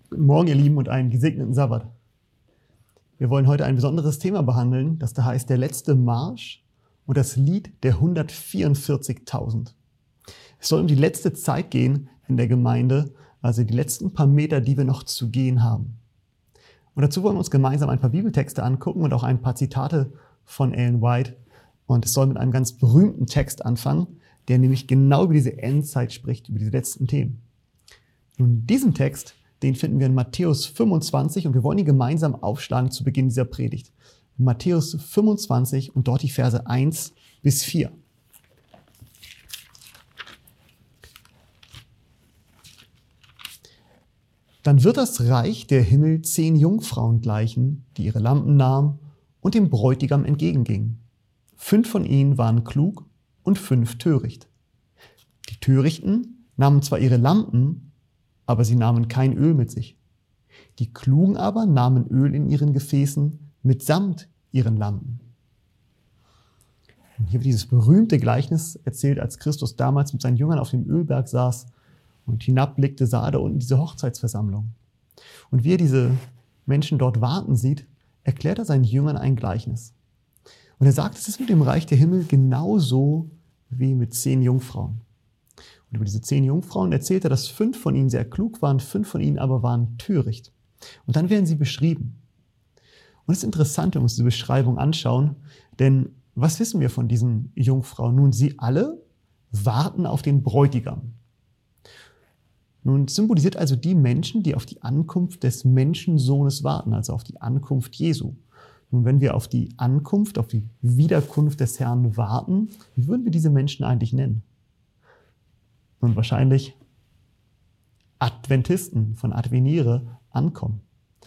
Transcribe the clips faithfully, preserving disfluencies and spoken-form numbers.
Guten Morgen, ihr Lieben, und einen gesegneten Sabbat. Wir wollen heute ein besonderes Thema behandeln, das da heißt der letzte Marsch und das Lied der hundertvierundvierzigtausend. Es soll um die letzte Zeit gehen in der Gemeinde, also die letzten paar Meter, die wir noch zu gehen haben. Und dazu wollen wir uns gemeinsam ein paar Bibeltexte angucken und auch ein paar Zitate von Ellen White. Und es soll mit einem ganz berühmten Text anfangen, der nämlich genau über diese Endzeit spricht, über diese letzten Themen. Nun, diesen Text, den finden wir in Matthäus fünfundzwanzig und wir wollen ihn gemeinsam aufschlagen zu Beginn dieser Predigt. Matthäus fünfundzwanzig und dort die Verse eins bis vier. Dann wird das Reich der Himmel zehn Jungfrauen gleichen, die ihre Lampen nahmen und dem Bräutigam entgegengingen. Fünf von ihnen waren klug und fünf töricht. Die Törichten nahmen zwar ihre Lampen, aber sie nahmen kein Öl mit sich. Die Klugen aber nahmen Öl in ihren Gefäßen mitsamt ihren Lampen. Und hier wird dieses berühmte Gleichnis erzählt, als Christus damals mit seinen Jüngern auf dem Ölberg saß und hinabblickte, sah er da unten diese Hochzeitsversammlung. Und wie er diese Menschen dort warten sieht, erklärt er seinen Jüngern ein Gleichnis. Und er sagt, es ist mit dem Reich der Himmel genauso wie mit zehn Jungfrauen. Und über diese zehn Jungfrauen erzählt er, dass fünf von ihnen sehr klug waren, fünf von ihnen aber waren töricht. Und dann werden sie beschrieben. Und es ist interessant, wenn wir uns diese Beschreibung anschauen, denn was wissen wir von diesen Jungfrauen? Nun, sie alle warten auf den Bräutigam. Nun symbolisiert also die Menschen, die auf die Ankunft des Menschensohnes warten, also auf die Ankunft Jesu. Nun, wenn wir auf die Ankunft, auf die Wiederkunft des Herrn warten, wie würden wir diese Menschen eigentlich nennen? Nun, wahrscheinlich Adventisten von Advenire ankommen.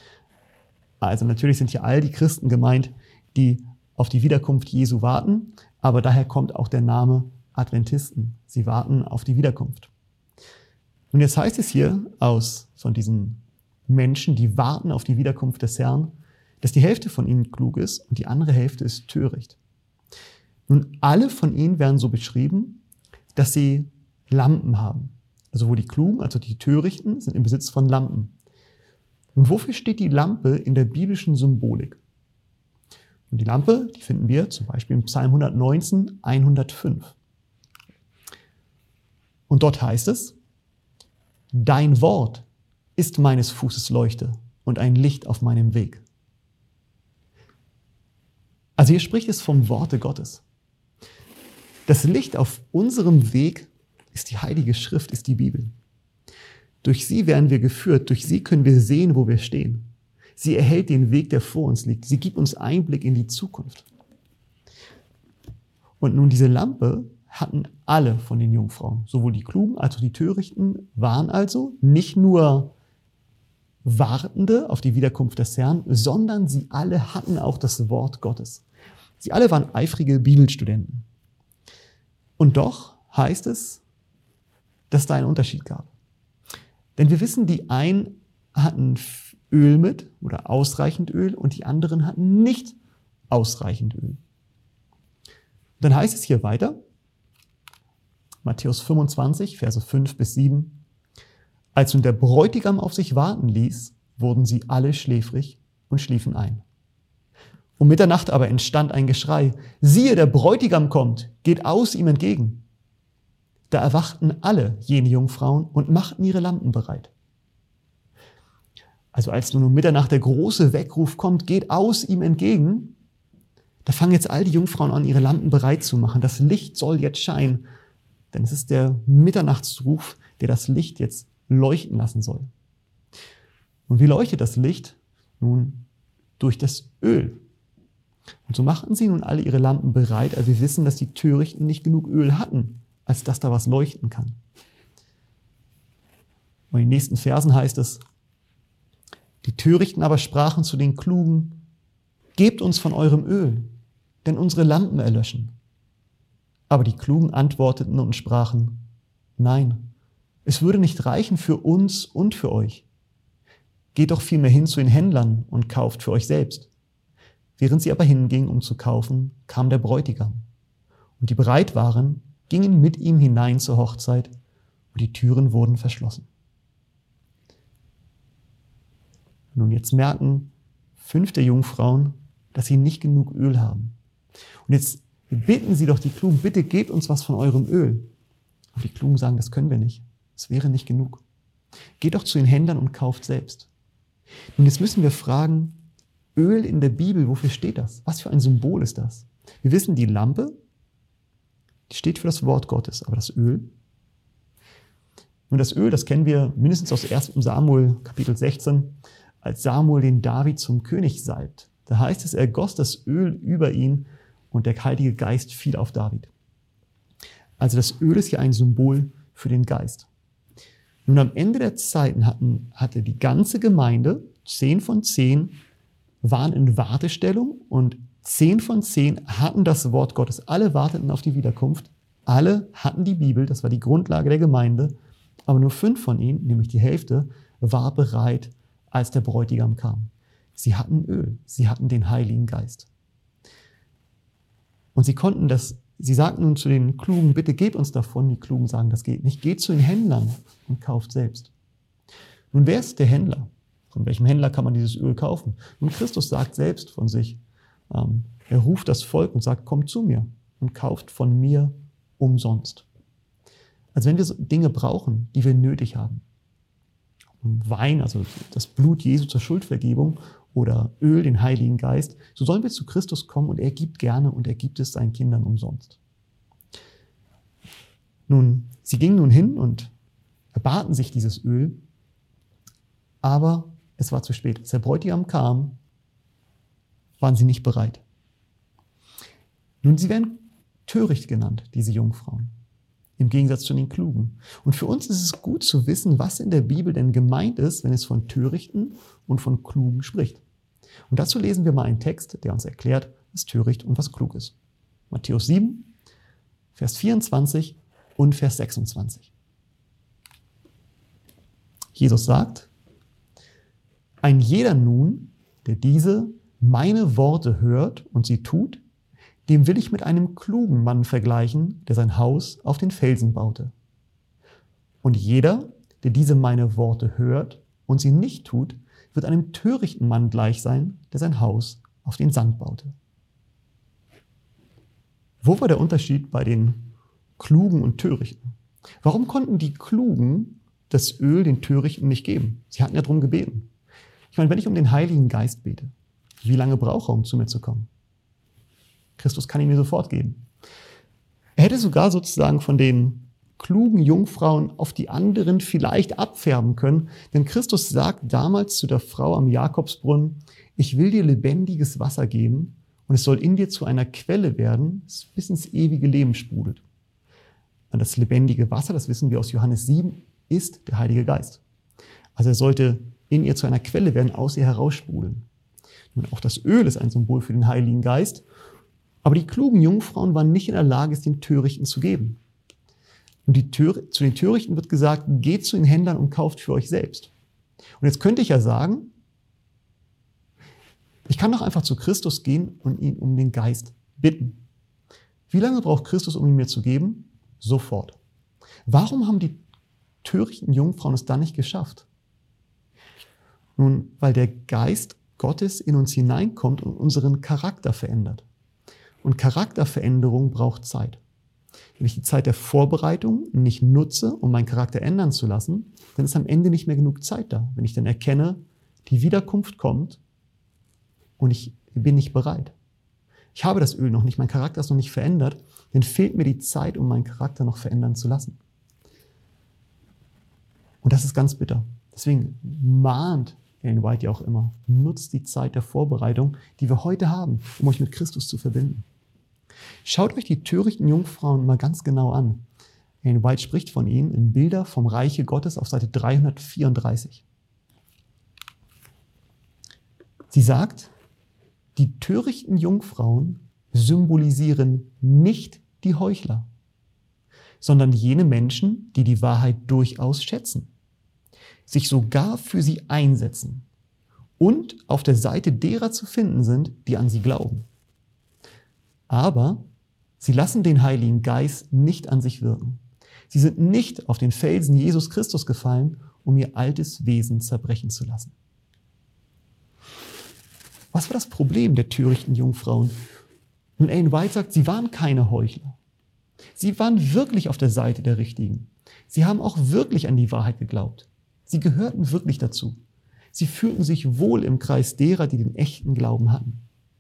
Also natürlich sind hier all die Christen gemeint, die auf die Wiederkunft Jesu warten, aber daher kommt auch der Name Adventisten. Sie warten auf die Wiederkunft. Und jetzt heißt es hier aus von diesen Menschen, die warten auf die Wiederkunft des Herrn, dass die Hälfte von ihnen klug ist und die andere Hälfte ist töricht. Nun, alle von ihnen werden so beschrieben, dass sie Lampen haben. Also wo die Klugen, also die Törichten, sind im Besitz von Lampen. Und wofür steht die Lampe in der biblischen Symbolik? Und die Lampe, die finden wir zum Beispiel im Psalm hundertneunzehn, hundertfünf. Und dort heißt es: Dein Wort ist meines Fußes Leuchte und ein Licht auf meinem Weg. Also hier spricht es vom Worte Gottes. Das Licht auf unserem Weg ist die Heilige Schrift, ist die Bibel. Durch sie werden wir geführt, durch sie können wir sehen, wo wir stehen. Sie erhält den Weg, der vor uns liegt. Sie gibt uns Einblick in die Zukunft. Und nun, diese Lampe hatten alle von den Jungfrauen, sowohl die Klugen als auch die Törichten, waren also nicht nur Wartende auf die Wiederkunft des Herrn, sondern sie alle hatten auch das Wort Gottes. Sie alle waren eifrige Bibelstudenten. Und doch heißt es, dass da einen Unterschied gab. Denn wir wissen, die einen hatten Öl mit oder ausreichend Öl und die anderen hatten nicht ausreichend Öl. Dann heißt es hier weiter, Matthäus fünfundzwanzig, Verse fünf bis sieben, als nun der Bräutigam auf sich warten ließ, wurden sie alle schläfrig und schliefen ein. Um Mitternacht aber entstand ein Geschrei: Siehe, der Bräutigam kommt, geht aus ihm entgegen. Da erwachten alle jene Jungfrauen und machten ihre Lampen bereit. Also als nun um Mitternacht der große Weckruf kommt, geht aus ihm entgegen, da fangen jetzt all die Jungfrauen an, ihre Lampen bereit zu machen. Das Licht soll jetzt scheinen, denn es ist der Mitternachtsruf, der das Licht jetzt leuchten lassen soll. Und wie leuchtet das Licht? Nun, durch das Öl. Und so machten sie nun alle ihre Lampen bereit, als sie wissen, dass die Törichten nicht genug Öl hatten, als dass da was leuchten kann. Und in den nächsten Versen heißt es: Die Törichten aber sprachen zu den Klugen: Gebt uns von eurem Öl, denn unsere Lampen erlöschen. Aber die Klugen antworteten und sprachen: Nein, es würde nicht reichen für uns und für euch. Geht doch vielmehr hin zu den Händlern und kauft für euch selbst. Während sie aber hingingen, um zu kaufen, kam der Bräutigam. Und die bereit waren, gingen mit ihm hinein zur Hochzeit und die Türen wurden verschlossen. Nun, jetzt merken fünf der Jungfrauen, dass sie nicht genug Öl haben. Und jetzt bitten sie doch die Klugen, bitte gebt uns was von eurem Öl. Und die Klugen sagen, das können wir nicht. Es wäre nicht genug. Geht doch zu den Händlern und kauft selbst. Nun, jetzt müssen wir fragen, Öl in der Bibel, wofür steht das? Was für ein Symbol ist das? Wir wissen, die Lampe, die steht für das Wort Gottes, aber das Öl? Nun, das Öl, das kennen wir mindestens aus ersten Samuel, Kapitel sechzehn, als Samuel den David zum König salbt. Da heißt es, er goss das Öl über ihn und der Heilige Geist fiel auf David. Also das Öl ist ja ein Symbol für den Geist. Nun, am Ende der Zeiten hatten, hatte die ganze Gemeinde, zehn von zehn, waren in Wartestellung und zehn von zehn hatten das Wort Gottes. Alle warteten auf die Wiederkunft. Alle hatten die Bibel, das war die Grundlage der Gemeinde. Aber nur fünf von ihnen, nämlich die Hälfte, war bereit, als der Bräutigam kam. Sie hatten Öl, sie hatten den Heiligen Geist. Und sie konnten das, sie sagten nun zu den Klugen, bitte gebt uns davon. Die Klugen sagen, das geht nicht. Geht zu den Händlern und kauft selbst. Nun, wer ist der Händler? Von welchem Händler kann man dieses Öl kaufen? Und Christus sagt selbst von sich, ähm, er ruft das Volk und sagt, kommt zu mir und kauft von mir umsonst. Also wenn wir so Dinge brauchen, die wir nötig haben, Wein, also das Blut Jesu zur Schuldvergebung oder Öl, den Heiligen Geist, so sollen wir zu Christus kommen und er gibt gerne und er gibt es seinen Kindern umsonst. Nun, sie gingen nun hin und erbaten sich dieses Öl, aber es war zu spät. Als der Bräutigam kam, waren sie nicht bereit. Nun, sie werden töricht genannt, diese Jungfrauen, im Gegensatz zu den Klugen. Und für uns ist es gut zu wissen, was in der Bibel denn gemeint ist, wenn es von Törichten und von Klugen spricht. Und dazu lesen wir mal einen Text, der uns erklärt, was töricht und was klug ist. Matthäus sieben, Vers vierundzwanzig und Vers sechsundzwanzig. Jesus sagt, ein jeder nun, der diese meine Worte hört und sie tut, dem will ich mit einem klugen Mann vergleichen, der sein Haus auf den Felsen baute. Und jeder, der diese meine Worte hört und sie nicht tut, wird einem törichten Mann gleich sein, der sein Haus auf den Sand baute. Wo war der Unterschied bei den Klugen und Törichten? Warum konnten die Klugen das Öl den Törichten nicht geben? Sie hatten ja darum gebeten. Ich meine, wenn ich um den Heiligen Geist bete, wie lange braucht er, um zu mir zu kommen? Christus kann ihn mir sofort geben. Er hätte sogar sozusagen von den klugen Jungfrauen auf die anderen vielleicht abfärben können, denn Christus sagt damals zu der Frau am Jakobsbrunnen, ich will dir lebendiges Wasser geben und es soll in dir zu einer Quelle werden, das bis ins ewige Leben sprudelt. Und das lebendige Wasser, das wissen wir aus Johannes sieben, ist der Heilige Geist. Also er sollte in ihr zu einer Quelle werden, aus ihr heraussprudeln. Und auch das Öl ist ein Symbol für den Heiligen Geist. Aber die klugen Jungfrauen waren nicht in der Lage, es den Törichten zu geben. Und die Tör- zu den Törichten wird gesagt, geht zu den Händlern und kauft für euch selbst. Und jetzt könnte ich ja sagen, ich kann doch einfach zu Christus gehen und ihn um den Geist bitten. Wie lange braucht Christus, um ihn mir zu geben? Sofort. Warum haben die törichten Jungfrauen es dann nicht geschafft? Nun, weil der Geist Gottes in uns hineinkommt und unseren Charakter verändert. Und Charakterveränderung braucht Zeit. Wenn ich die Zeit der Vorbereitung nicht nutze, um meinen Charakter ändern zu lassen, dann ist am Ende nicht mehr genug Zeit da. Wenn ich dann erkenne, die Wiederkunft kommt und ich bin nicht bereit. Ich habe das Öl noch nicht, mein Charakter ist noch nicht verändert, dann fehlt mir die Zeit, um meinen Charakter noch verändern zu lassen. Und das ist ganz bitter. Deswegen mahnt Ellen White ja auch immer, nutzt die Zeit der Vorbereitung, die wir heute haben, um euch mit Christus zu verbinden. Schaut euch die törichten Jungfrauen mal ganz genau an. Ellen White spricht von ihnen in Bilder vom Reiche Gottes auf Seite dreihundertvierunddreißig. Sie sagt, die törichten Jungfrauen symbolisieren nicht die Heuchler, sondern jene Menschen, die die Wahrheit durchaus schätzen, sich sogar für sie einsetzen und auf der Seite derer zu finden sind, die an sie glauben. Aber sie lassen den Heiligen Geist nicht an sich wirken. Sie sind nicht auf den Felsen Jesus Christus gefallen, um ihr altes Wesen zerbrechen zu lassen. Was war das Problem der törichten Jungfrauen? Nun, Ellen White sagt, sie waren keine Heuchler. Sie waren wirklich auf der Seite der Richtigen. Sie haben auch wirklich an die Wahrheit geglaubt. Sie gehörten wirklich dazu. Sie fühlten sich wohl im Kreis derer, die den echten Glauben hatten.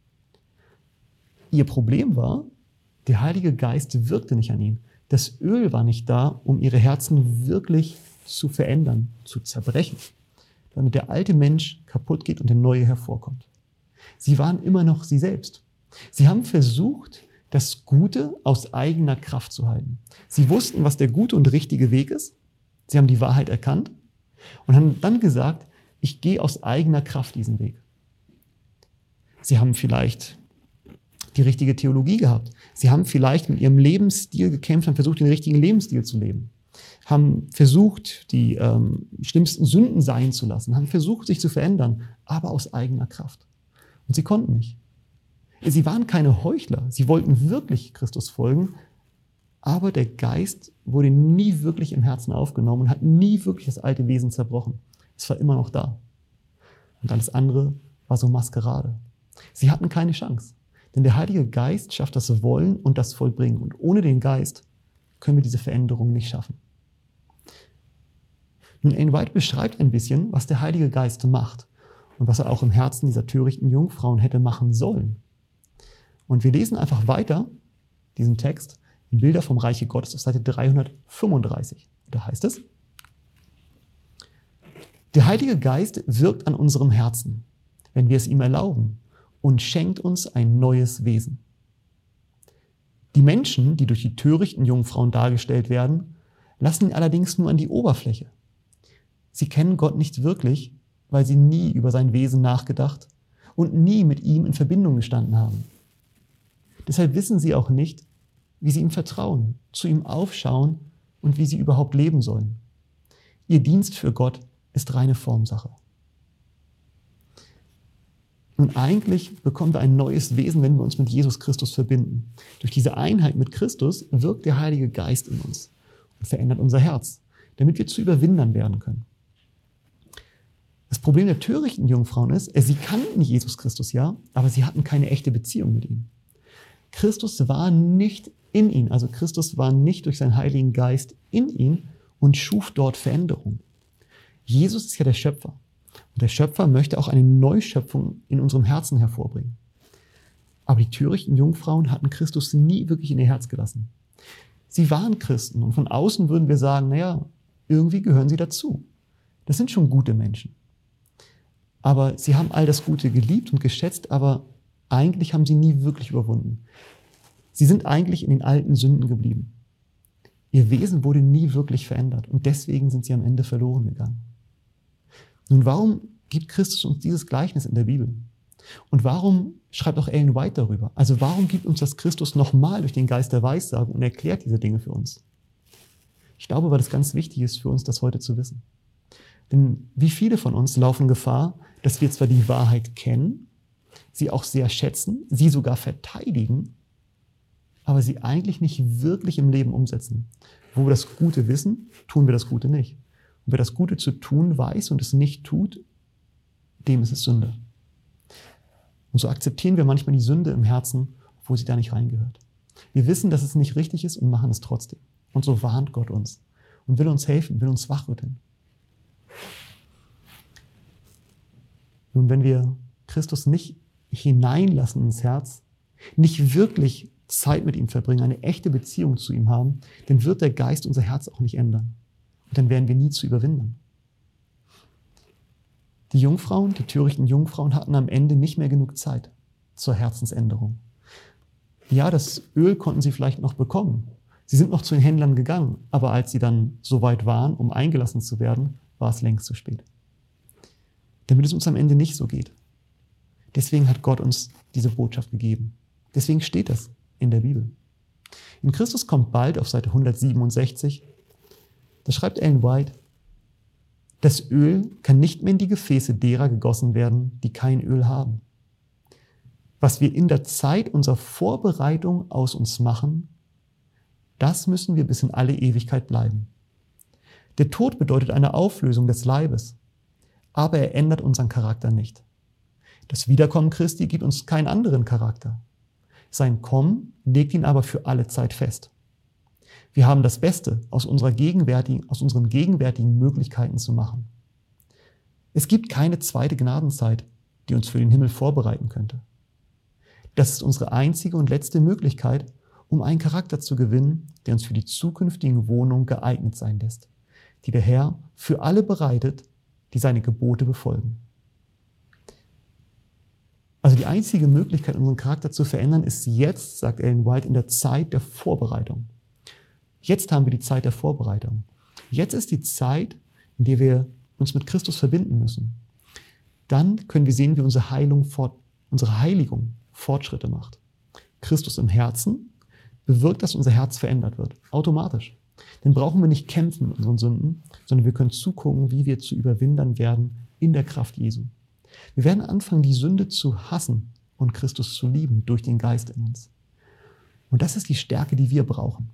Ihr Problem war, der Heilige Geist wirkte nicht an ihnen. Das Öl war nicht da, um ihre Herzen wirklich zu verändern, zu zerbrechen, damit der alte Mensch kaputt geht und der neue hervorkommt. Sie waren immer noch sie selbst. Sie haben versucht, das Gute aus eigener Kraft zu halten. Sie wussten, was der gute und richtige Weg ist. Sie haben die Wahrheit erkannt und haben dann gesagt, ich gehe aus eigener Kraft diesen Weg. Sie haben vielleicht die richtige Theologie gehabt. Sie haben vielleicht mit ihrem Lebensstil gekämpft und versucht, den richtigen Lebensstil zu leben. Haben versucht, die ähm, schlimmsten Sünden sein zu lassen. Haben versucht, sich zu verändern, aber aus eigener Kraft. Und sie konnten nicht. Sie waren keine Heuchler. Sie wollten wirklich Christus folgen, aber der Geist wurde nie wirklich im Herzen aufgenommen und hat nie wirklich das alte Wesen zerbrochen. Es war immer noch da. Und alles andere war so Maskerade. Sie hatten keine Chance. Denn der Heilige Geist schafft das Wollen und das Vollbringen. Und ohne den Geist können wir diese Veränderung nicht schaffen. Nun, Ellen White beschreibt ein bisschen, was der Heilige Geist macht und was er auch im Herzen dieser törichten Jungfrauen hätte machen sollen. Und wir lesen einfach weiter diesen Text in Bilder vom Reiche Gottes auf Seite dreihundertfünfunddreißig. Da heißt es: Der Heilige Geist wirkt an unserem Herzen, wenn wir es ihm erlauben, und schenkt uns ein neues Wesen. Die Menschen, die durch die törichten Jungfrauen dargestellt werden, lassen ihn allerdings nur an die Oberfläche. Sie kennen Gott nicht wirklich, weil sie nie über sein Wesen nachgedacht und nie mit ihm in Verbindung gestanden haben. Deshalb wissen sie auch nicht, wie sie ihm vertrauen, zu ihm aufschauen und wie sie überhaupt leben sollen. Ihr Dienst für Gott ist reine Formsache. Und eigentlich bekommen wir ein neues Wesen, wenn wir uns mit Jesus Christus verbinden. Durch diese Einheit mit Christus wirkt der Heilige Geist in uns und verändert unser Herz, damit wir zu Überwindern werden können. Das Problem der törichten Jungfrauen ist, sie kannten Jesus Christus ja, aber sie hatten keine echte Beziehung mit ihm. Christus war nicht in ihnen, also Christus war nicht durch seinen Heiligen Geist in ihnen und schuf dort Veränderung. Jesus ist ja der Schöpfer. Und der Schöpfer möchte auch eine Neuschöpfung in unserem Herzen hervorbringen. Aber die törichten Jungfrauen hatten Christus nie wirklich in ihr Herz gelassen. Sie waren Christen und von außen würden wir sagen, naja, irgendwie gehören sie dazu. Das sind schon gute Menschen. Aber sie haben all das Gute geliebt und geschätzt, aber eigentlich haben sie nie wirklich überwunden. Sie sind eigentlich in den alten Sünden geblieben. Ihr Wesen wurde nie wirklich verändert und deswegen sind sie am Ende verloren gegangen. Nun, warum gibt Christus uns dieses Gleichnis in der Bibel? Und warum schreibt auch Ellen White darüber? Also warum gibt uns das Christus nochmal durch den Geist der Weissagung und erklärt diese Dinge für uns? Ich glaube, weil es ganz wichtig ist für uns, das heute zu wissen. Denn wie viele von uns laufen Gefahr, dass wir zwar die Wahrheit kennen, sie auch sehr schätzen, sie sogar verteidigen, aber sie eigentlich nicht wirklich im Leben umsetzen. Wo wir das Gute wissen, tun wir das Gute nicht. Und wer das Gute zu tun weiß und es nicht tut, dem ist es Sünde. Und so akzeptieren wir manchmal die Sünde im Herzen, obwohl sie da nicht reingehört. Wir wissen, dass es nicht richtig ist und machen es trotzdem. Und so warnt Gott uns und will uns helfen, will uns wachrütteln. Nun, wenn wir Christus nicht hineinlassen ins Herz, nicht wirklich Zeit mit ihm verbringen, eine echte Beziehung zu ihm haben, dann wird der Geist unser Herz auch nicht ändern. Und dann werden wir nie zu überwinden. Die Jungfrauen, die törichten Jungfrauen hatten am Ende nicht mehr genug Zeit zur Herzensänderung. Ja, das Öl konnten sie vielleicht noch bekommen. Sie sind noch zu den Händlern gegangen, aber als sie dann so weit waren, um eingelassen zu werden, war es längst zu spät. Damit es uns am Ende nicht so geht. Deswegen hat Gott uns diese Botschaft gegeben. Deswegen steht das in der Bibel. In Christus kommt bald auf Seite hundertsiebenundsechzig, da schreibt Ellen White: Das Öl kann nicht mehr in die Gefäße derer gegossen werden, die kein Öl haben. Was wir in der Zeit unserer Vorbereitung aus uns machen, das müssen wir bis in alle Ewigkeit bleiben. Der Tod bedeutet eine Auflösung des Leibes, aber er ändert unseren Charakter nicht. Das Wiederkommen Christi gibt uns keinen anderen Charakter. Sein Kommen legt ihn aber für alle Zeit fest. Wir haben das Beste aus, unserer gegenwärtigen, aus unseren gegenwärtigen Möglichkeiten zu machen. Es gibt keine zweite Gnadenzeit, die uns für den Himmel vorbereiten könnte. Das ist unsere einzige und letzte Möglichkeit, um einen Charakter zu gewinnen, der uns für die zukünftigen Wohnungen geeignet sein lässt, die der Herr für alle bereitet, die seine Gebote befolgen. Also die einzige Möglichkeit, unseren Charakter zu verändern, ist jetzt, sagt Ellen White, in der Zeit der Vorbereitung. Jetzt haben wir die Zeit der Vorbereitung. Jetzt ist die Zeit, in der wir uns mit Christus verbinden müssen. Dann können wir sehen, wie unsere Heilung fort, unsere Heiligung Fortschritte macht. Christus im Herzen bewirkt, dass unser Herz verändert wird. Automatisch. Dann brauchen wir nicht kämpfen mit unseren Sünden, sondern wir können zugucken, wie wir zu Überwindern werden in der Kraft Jesu. Wir werden anfangen, die Sünde zu hassen und Christus zu lieben durch den Geist in uns. Und das ist die Stärke, die wir brauchen.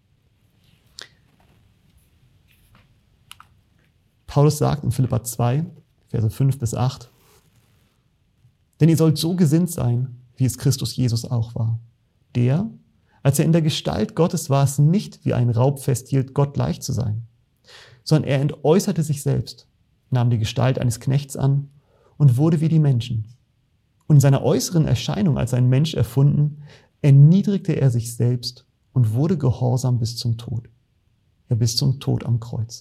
Paulus sagt in Philipper zwei, Verse fünf bis acht, denn ihr sollt so gesinnt sein, wie es Christus Jesus auch war. Der, als er in der Gestalt Gottes war, es nicht wie ein Raub festhielt, Gott gleich zu sein, sondern er entäußerte sich selbst, nahm die Gestalt eines Knechts an und wurde wie die Menschen. Und in seiner äußeren Erscheinung als ein Mensch erfunden, erniedrigte er sich selbst und wurde gehorsam bis zum Tod. Ja, bis zum Tod am Kreuz.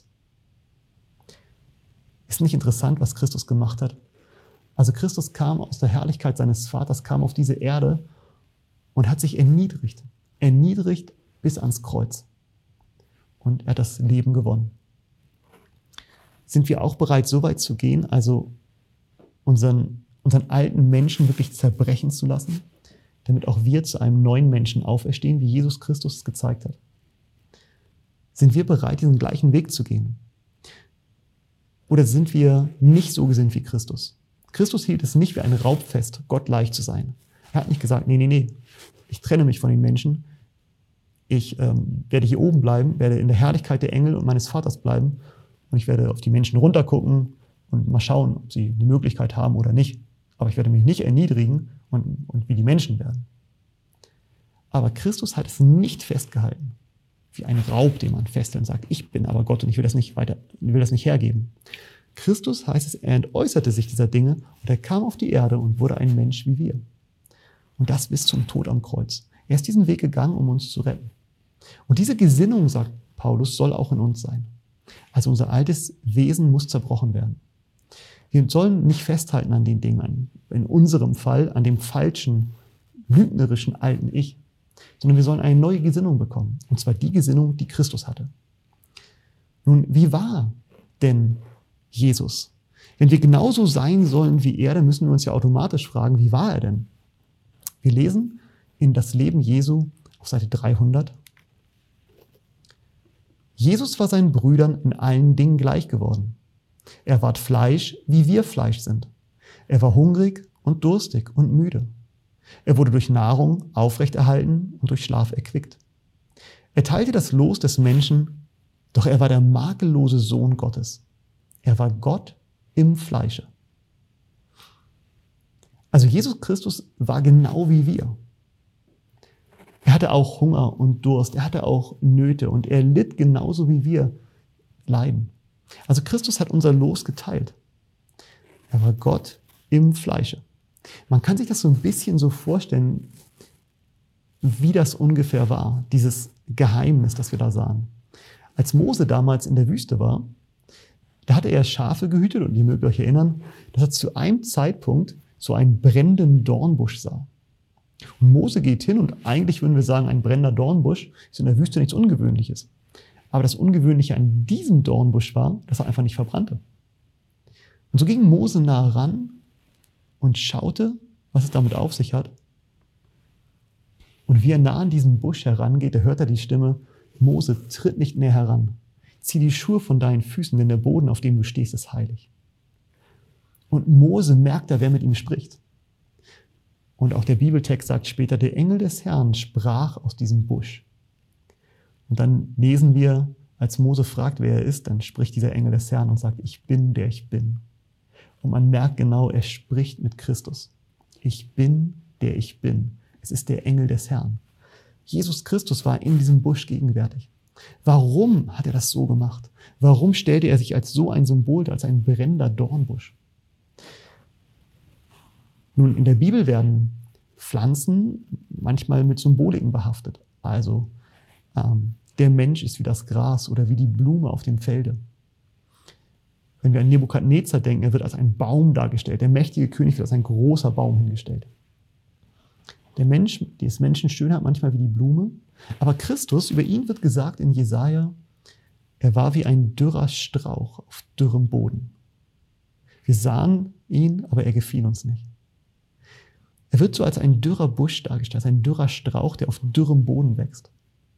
Ist nicht interessant, was Christus gemacht hat? Also Christus kam aus der Herrlichkeit seines Vaters, kam auf diese Erde und hat sich erniedrigt. Erniedrigt bis ans Kreuz. Und er hat das Leben gewonnen. Sind wir auch bereit, so weit zu gehen, also unseren, unseren alten Menschen wirklich zerbrechen zu lassen, damit auch wir zu einem neuen Menschen auferstehen, wie Jesus Christus es gezeigt hat? Sind wir bereit, diesen gleichen Weg zu gehen? Oder sind wir nicht so gesinnt wie Christus? Christus hielt es nicht wie ein Raub fest, Gott gleich zu sein. Er hat nicht gesagt, nee, nee, nee, ich trenne mich von den Menschen, ich ähm, werde hier oben bleiben, werde in der Herrlichkeit der Engel und meines Vaters bleiben und ich werde auf die Menschen runtergucken und mal schauen, ob sie die Möglichkeit haben oder nicht. Aber ich werde mich nicht erniedrigen und, und wie die Menschen werden. Aber Christus hat es nicht festgehalten, wie ein Raub, den man festhält und sagt, ich bin aber Gott und ich will das nicht weiter, will das nicht hergeben. Christus, heißt es, er entäußerte sich dieser Dinge und er kam auf die Erde und wurde ein Mensch wie wir. Und das bis zum Tod am Kreuz. Er ist diesen Weg gegangen, um uns zu retten. Und diese Gesinnung, sagt Paulus, soll auch in uns sein. Also unser altes Wesen muss zerbrochen werden. Wir sollen nicht festhalten an den Dingen, in unserem Fall an dem falschen, lügnerischen alten Ich, sondern wir sollen eine neue Gesinnung bekommen. Und zwar die Gesinnung, die Christus hatte. Nun, wie war denn Jesus? Wenn wir genauso sein sollen wie er, dann müssen wir uns ja automatisch fragen, wie war er denn? Wir lesen in das Leben Jesu auf Seite dreihundert. Jesus war seinen Brüdern in allen Dingen gleich geworden. Er ward Fleisch, wie wir Fleisch sind. Er war hungrig und durstig und müde. Er wurde durch Nahrung aufrechterhalten und durch Schlaf erquickt. Er teilte das Los des Menschen, doch er war der makellose Sohn Gottes. Er war Gott im Fleische. Also Jesus Christus war genau wie wir. Er hatte auch Hunger und Durst, er hatte auch Nöte und er litt genauso wie wir leiden. Also Christus hat unser Los geteilt. Er war Gott im Fleische. Man kann sich das so ein bisschen so vorstellen, wie das ungefähr war, dieses Geheimnis, das wir da sahen. Als Mose damals in der Wüste war, da hatte er Schafe gehütet und ihr mögt euch erinnern, dass er zu einem Zeitpunkt so einen brennenden Dornbusch sah. Und Mose geht hin und eigentlich würden wir sagen, ein brennender Dornbusch ist in der Wüste nichts Ungewöhnliches. Aber das Ungewöhnliche an diesem Dornbusch war, dass er einfach nicht verbrannte. Und so ging Mose nah ran und schaute, was es damit auf sich hat. Und wie er nah an diesen Busch herangeht, da hört er die Stimme, Mose, tritt nicht näher heran. Zieh die Schuhe von deinen Füßen, denn der Boden, auf dem du stehst, ist heilig. Und Mose merkt da, wer mit ihm spricht. Und auch der Bibeltext sagt später, der Engel des Herrn sprach aus diesem Busch. Und dann lesen wir, als Mose fragt, wer er ist, dann spricht dieser Engel des Herrn und sagt, ich bin, der ich bin. Und man merkt genau, er spricht mit Christus. Ich bin, der ich bin. Es ist der Engel des Herrn. Jesus Christus war in diesem Busch gegenwärtig. Warum hat er das so gemacht? Warum stellte er sich als so ein Symbol dar, als ein brennender Dornbusch? Nun, in der Bibel werden Pflanzen manchmal mit Symboliken behaftet. Also ähm, der Mensch ist wie das Gras oder wie die Blume auf dem Felde. Wenn wir an Nebukadnezar denken, er wird als ein Baum dargestellt. Der mächtige König wird als ein großer Baum hingestellt. Der Mensch, des Menschen Schönheit manchmal wie die Blume. Aber Christus, über ihn wird gesagt in Jesaja, er war wie ein dürrer Strauch auf dürrem Boden. Wir sahen ihn, aber er gefiel uns nicht. Er wird so als ein dürrer Busch dargestellt, als ein dürrer Strauch, der auf dürrem Boden wächst.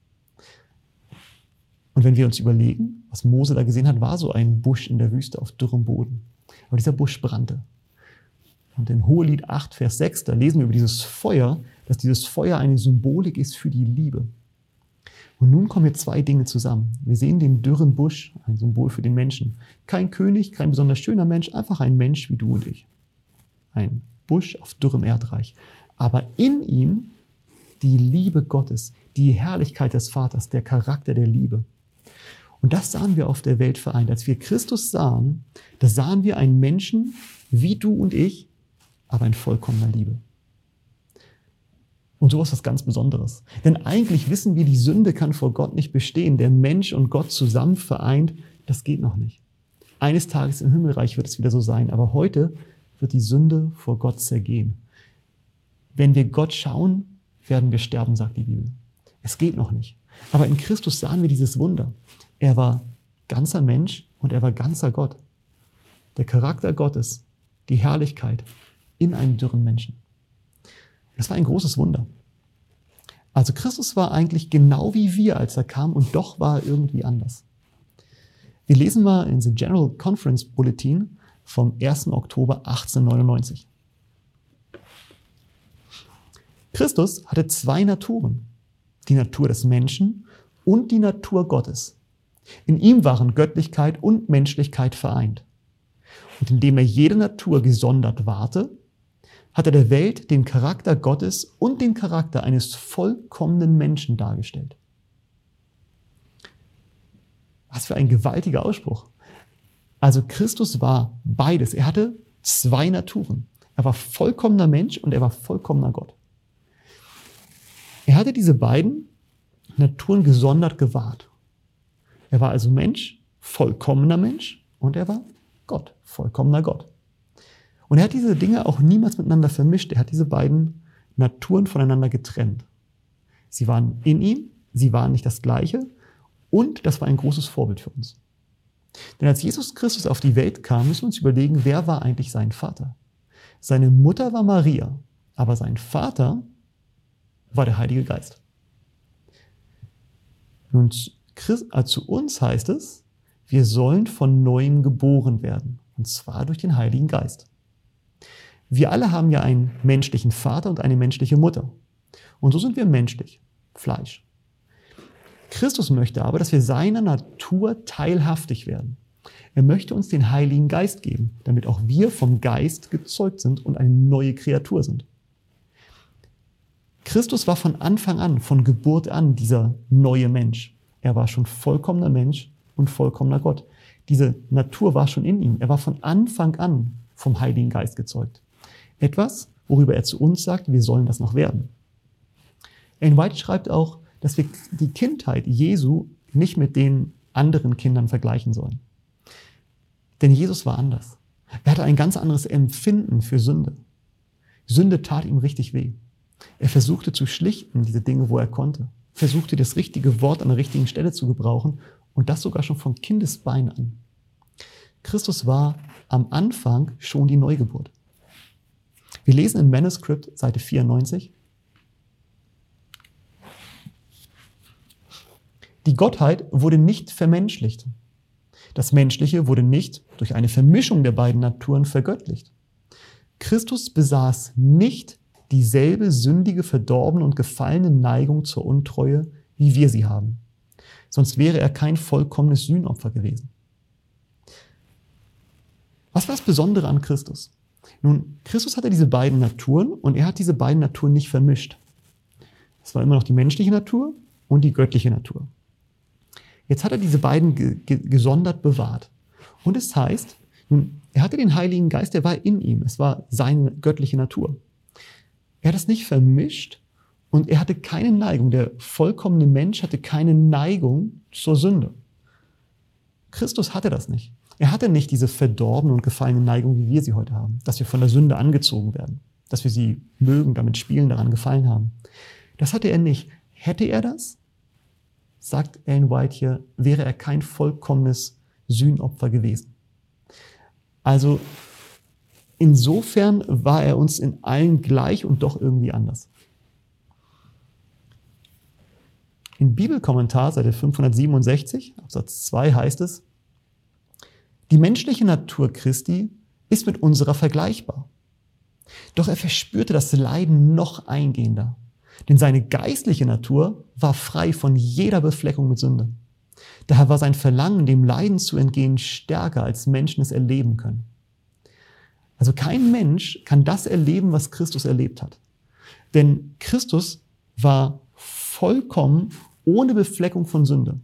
Und wenn wir uns überlegen, was Mose da gesehen hat, war so ein Busch in der Wüste auf dürrem Boden. Aber dieser Busch brannte. Und in Hohelied acht, Vers sechs, da lesen wir über dieses Feuer, dass dieses Feuer eine Symbolik ist für die Liebe. Und nun kommen hier zwei Dinge zusammen. Wir sehen den dürren Busch, ein Symbol für den Menschen. Kein König, kein besonders schöner Mensch, einfach ein Mensch wie du und ich. Ein Busch auf dürrem Erdreich. Aber in ihm die Liebe Gottes, die Herrlichkeit des Vaters, der Charakter der Liebe. Und das sahen wir auf der Welt vereint. Als wir Christus sahen, da sahen wir einen Menschen wie du und ich, aber in vollkommener Liebe. Und sowas ist was ganz Besonderes. Denn eigentlich wissen wir, die Sünde kann vor Gott nicht bestehen. Der Mensch und Gott zusammen vereint, das geht noch nicht. Eines Tages im Himmelreich wird es wieder so sein, aber heute wird die Sünde vor Gott zergehen. Wenn wir Gott schauen, werden wir sterben, sagt die Bibel. Es geht noch nicht. Aber in Christus sahen wir dieses Wunder. Er war ganzer Mensch und er war ganzer Gott. Der Charakter Gottes, die Herrlichkeit in einem dürren Menschen. Das war ein großes Wunder. Also Christus war eigentlich genau wie wir, als er kam, und doch war er irgendwie anders. Wir lesen mal in the General Conference Bulletin vom ersten Oktober achtzehnhundertneunundneunzig. Christus hatte zwei Naturen, die Natur des Menschen und die Natur Gottes. In ihm waren Göttlichkeit und Menschlichkeit vereint. Und indem er jede Natur gesondert wahrte, hat er der Welt den Charakter Gottes und den Charakter eines vollkommenen Menschen dargestellt. Was für ein gewaltiger Ausspruch. Also Christus war beides. Er hatte zwei Naturen. Er war vollkommener Mensch und er war vollkommener Gott. Er hatte diese beiden Naturen gesondert gewahrt. Er war also Mensch, vollkommener Mensch, und er war Gott, vollkommener Gott. Und er hat diese Dinge auch niemals miteinander vermischt. Er hat diese beiden Naturen voneinander getrennt. Sie waren in ihm, sie waren nicht das Gleiche, und das war ein großes Vorbild für uns. Denn als Jesus Christus auf die Welt kam, müssen wir uns überlegen, wer war eigentlich sein Vater? Seine Mutter war Maria, aber sein Vater war der Heilige Geist. Nun, zu uns heißt es, wir sollen von Neuem geboren werden, und zwar durch den Heiligen Geist. Wir alle haben ja einen menschlichen Vater und eine menschliche Mutter. Und so sind wir menschlich, Fleisch. Christus möchte aber, dass wir seiner Natur teilhaftig werden. Er möchte uns den Heiligen Geist geben, damit auch wir vom Geist gezeugt sind und eine neue Kreatur sind. Christus war von Anfang an, von Geburt an, dieser neue Mensch. Er war schon vollkommener Mensch und vollkommener Gott. Diese Natur war schon in ihm. Er war von Anfang an vom Heiligen Geist gezeugt. Etwas, worüber er zu uns sagt, wir sollen das noch werden. Ellen White schreibt auch, dass wir die Kindheit Jesu nicht mit den anderen Kindern vergleichen sollen. Denn Jesus war anders. Er hatte ein ganz anderes Empfinden für Sünde. Sünde tat ihm richtig weh. Er versuchte zu schlichten, diese Dinge, wo er konnte. Versuchte, das richtige Wort an der richtigen Stelle zu gebrauchen, und das sogar schon von Kindesbein an. Christus war am Anfang schon die Neugeburt. Wir lesen im Manuskript, Seite vierundneunzig, die Gottheit wurde nicht vermenschlicht. Das Menschliche wurde nicht durch eine Vermischung der beiden Naturen vergöttlicht. Christus besaß nicht dieselbe sündige, verdorbene und gefallene Neigung zur Untreue, wie wir sie haben. Sonst wäre er kein vollkommenes Sühnopfer gewesen. Was war das Besondere an Christus? Nun, Christus hatte diese beiden Naturen und er hat diese beiden Naturen nicht vermischt. Es war immer noch die menschliche Natur und die göttliche Natur. Jetzt hat er diese beiden ge- ge- gesondert bewahrt. Und es heißt, nun, er hatte den Heiligen Geist, der war in ihm. Es war seine göttliche Natur. Er hat es nicht vermischt und er hatte keine Neigung. Der vollkommene Mensch hatte keine Neigung zur Sünde. Christus hatte das nicht. Er hatte nicht diese verdorbene und gefallene Neigung, wie wir sie heute haben. Dass wir von der Sünde angezogen werden. Dass wir sie mögen, damit spielen, daran gefallen haben. Das hatte er nicht. Hätte er das, sagt Ellen White hier, wäre er kein vollkommenes Sühnopfer gewesen. Also insofern war er uns in allen gleich und doch irgendwie anders. Im Bibelkommentar, Seite fünfhundertsiebenundsechzig, Absatz zwei heißt es, die menschliche Natur Christi ist mit unserer vergleichbar. Doch er verspürte das Leiden noch eingehender, denn seine geistliche Natur war frei von jeder Befleckung mit Sünde. Daher war sein Verlangen, dem Leiden zu entgehen, stärker, als Menschen es erleben können. Also kein Mensch kann das erleben, was Christus erlebt hat. Denn Christus war vollkommen ohne Befleckung von Sünde.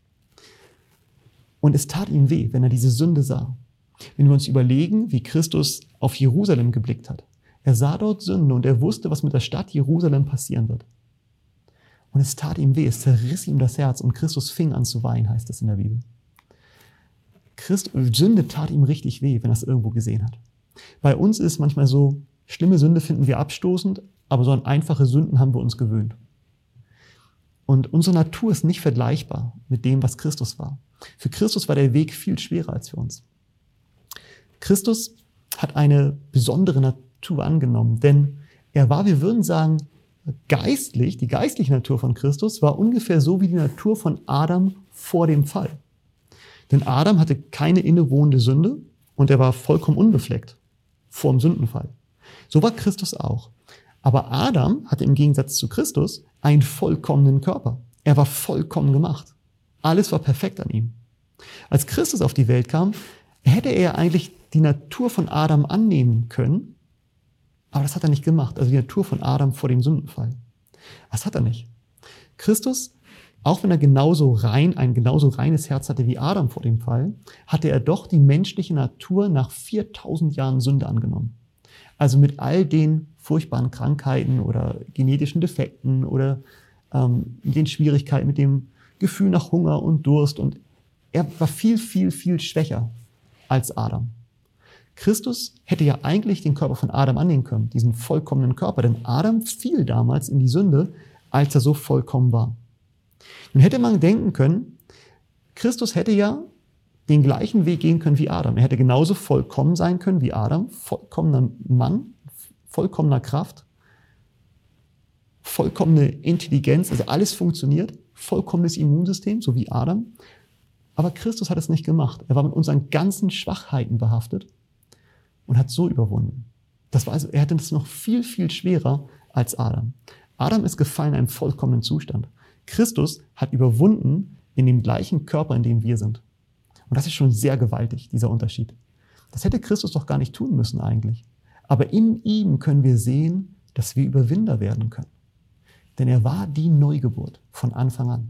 Und es tat ihm weh, wenn er diese Sünde sah. Wenn wir uns überlegen, wie Christus auf Jerusalem geblickt hat. Er sah dort Sünde und er wusste, was mit der Stadt Jerusalem passieren wird. Und es tat ihm weh, es zerriss ihm das Herz und Christus fing an zu weinen, heißt es in der Bibel. Christ, Sünde tat ihm richtig weh, wenn er es irgendwo gesehen hat. Bei uns ist manchmal so, schlimme Sünde finden wir abstoßend, aber so an einfache Sünden haben wir uns gewöhnt. Und unsere Natur ist nicht vergleichbar mit dem, was Christus war. Für Christus war der Weg viel schwerer als für uns. Christus hat eine besondere Natur angenommen, denn er war, wir würden sagen, geistlich, die geistliche Natur von Christus war ungefähr so wie die Natur von Adam vor dem Fall. Denn Adam hatte keine innewohnende Sünde und er war vollkommen unbefleckt vor dem Sündenfall. So war Christus auch. Aber Adam hatte im Gegensatz zu Christus einen vollkommenen Körper. Er war vollkommen gemacht. Alles war perfekt an ihm. Als Christus auf die Welt kam, hätte er eigentlich die Natur von Adam annehmen können, aber das hat er nicht gemacht. Also die Natur von Adam vor dem Sündenfall. Das hat er nicht. Christus, auch wenn er genauso rein, ein genauso reines Herz hatte wie Adam vor dem Fall, hatte er doch die menschliche Natur nach viertausend Jahren Sünde angenommen. Also mit all den furchtbaren Krankheiten oder genetischen Defekten oder ähm, den Schwierigkeiten mit dem Gefühl nach Hunger und Durst. Und er war viel, viel, viel schwächer als Adam. Christus hätte ja eigentlich den Körper von Adam annehmen können, diesen vollkommenen Körper. Denn Adam fiel damals in die Sünde, als er so vollkommen war. Nun hätte man denken können, Christus hätte ja den gleichen Weg gehen können wie Adam. Er hätte genauso vollkommen sein können wie Adam, vollkommener Mann, vollkommener Kraft, vollkommene Intelligenz, also alles funktioniert, vollkommenes Immunsystem, so wie Adam. Aber Christus hat es nicht gemacht. Er war mit unseren ganzen Schwachheiten behaftet und hat so überwunden. Das war also, er hatte es noch viel, viel schwerer als Adam. Adam ist gefallen in einem vollkommenen Zustand. Christus hat überwunden in dem gleichen Körper, in dem wir sind. Und das ist schon sehr gewaltig, dieser Unterschied. Das hätte Christus doch gar nicht tun müssen eigentlich. Aber in ihm können wir sehen, dass wir Überwinder werden können. Denn er war die Neugeburt von Anfang an.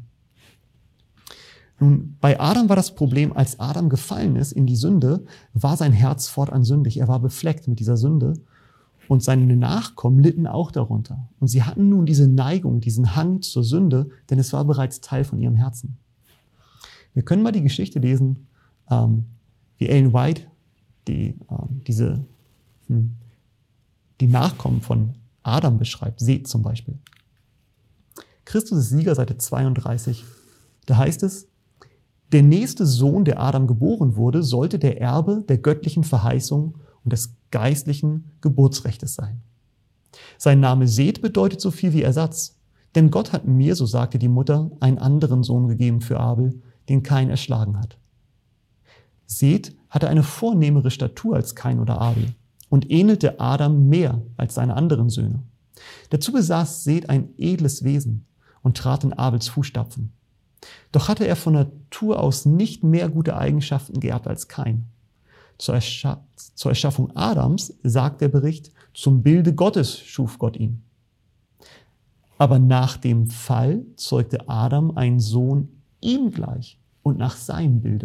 Nun, bei Adam war das Problem, als Adam gefallen ist in die Sünde, war sein Herz fortan sündig. Er war befleckt mit dieser Sünde und seine Nachkommen litten auch darunter. Und sie hatten nun diese Neigung, diesen Hang zur Sünde, denn es war bereits Teil von ihrem Herzen. Wir können mal die Geschichte lesen, ähm, wie Ellen White die, ähm, diese, hm, die Nachkommen von Adam beschreibt. Seth zum Beispiel. Christus ist Sieger, Seite zweiunddreißig. Da heißt es, der nächste Sohn, der Adam geboren wurde, sollte der Erbe der göttlichen Verheißung und des geistlichen Geburtsrechtes sein. Sein Name Seth bedeutet so viel wie Ersatz. Denn Gott hat mir, so sagte die Mutter, einen anderen Sohn gegeben für Abel, den Kain erschlagen hat. Seth hatte eine vornehmere Statur als Kain oder Abel und ähnelte Adam mehr als seine anderen Söhne. Dazu besaß Seth ein edles Wesen und trat in Abels Fußstapfen. Doch hatte er von Natur aus nicht mehr gute Eigenschaften geerbt als Kain. Zur, Erscha- zur Erschaffung Adams sagt der Bericht, zum Bilde Gottes schuf Gott ihn. Aber nach dem Fall zeugte Adam einen Sohn ihm gleich und nach seinem Bilde.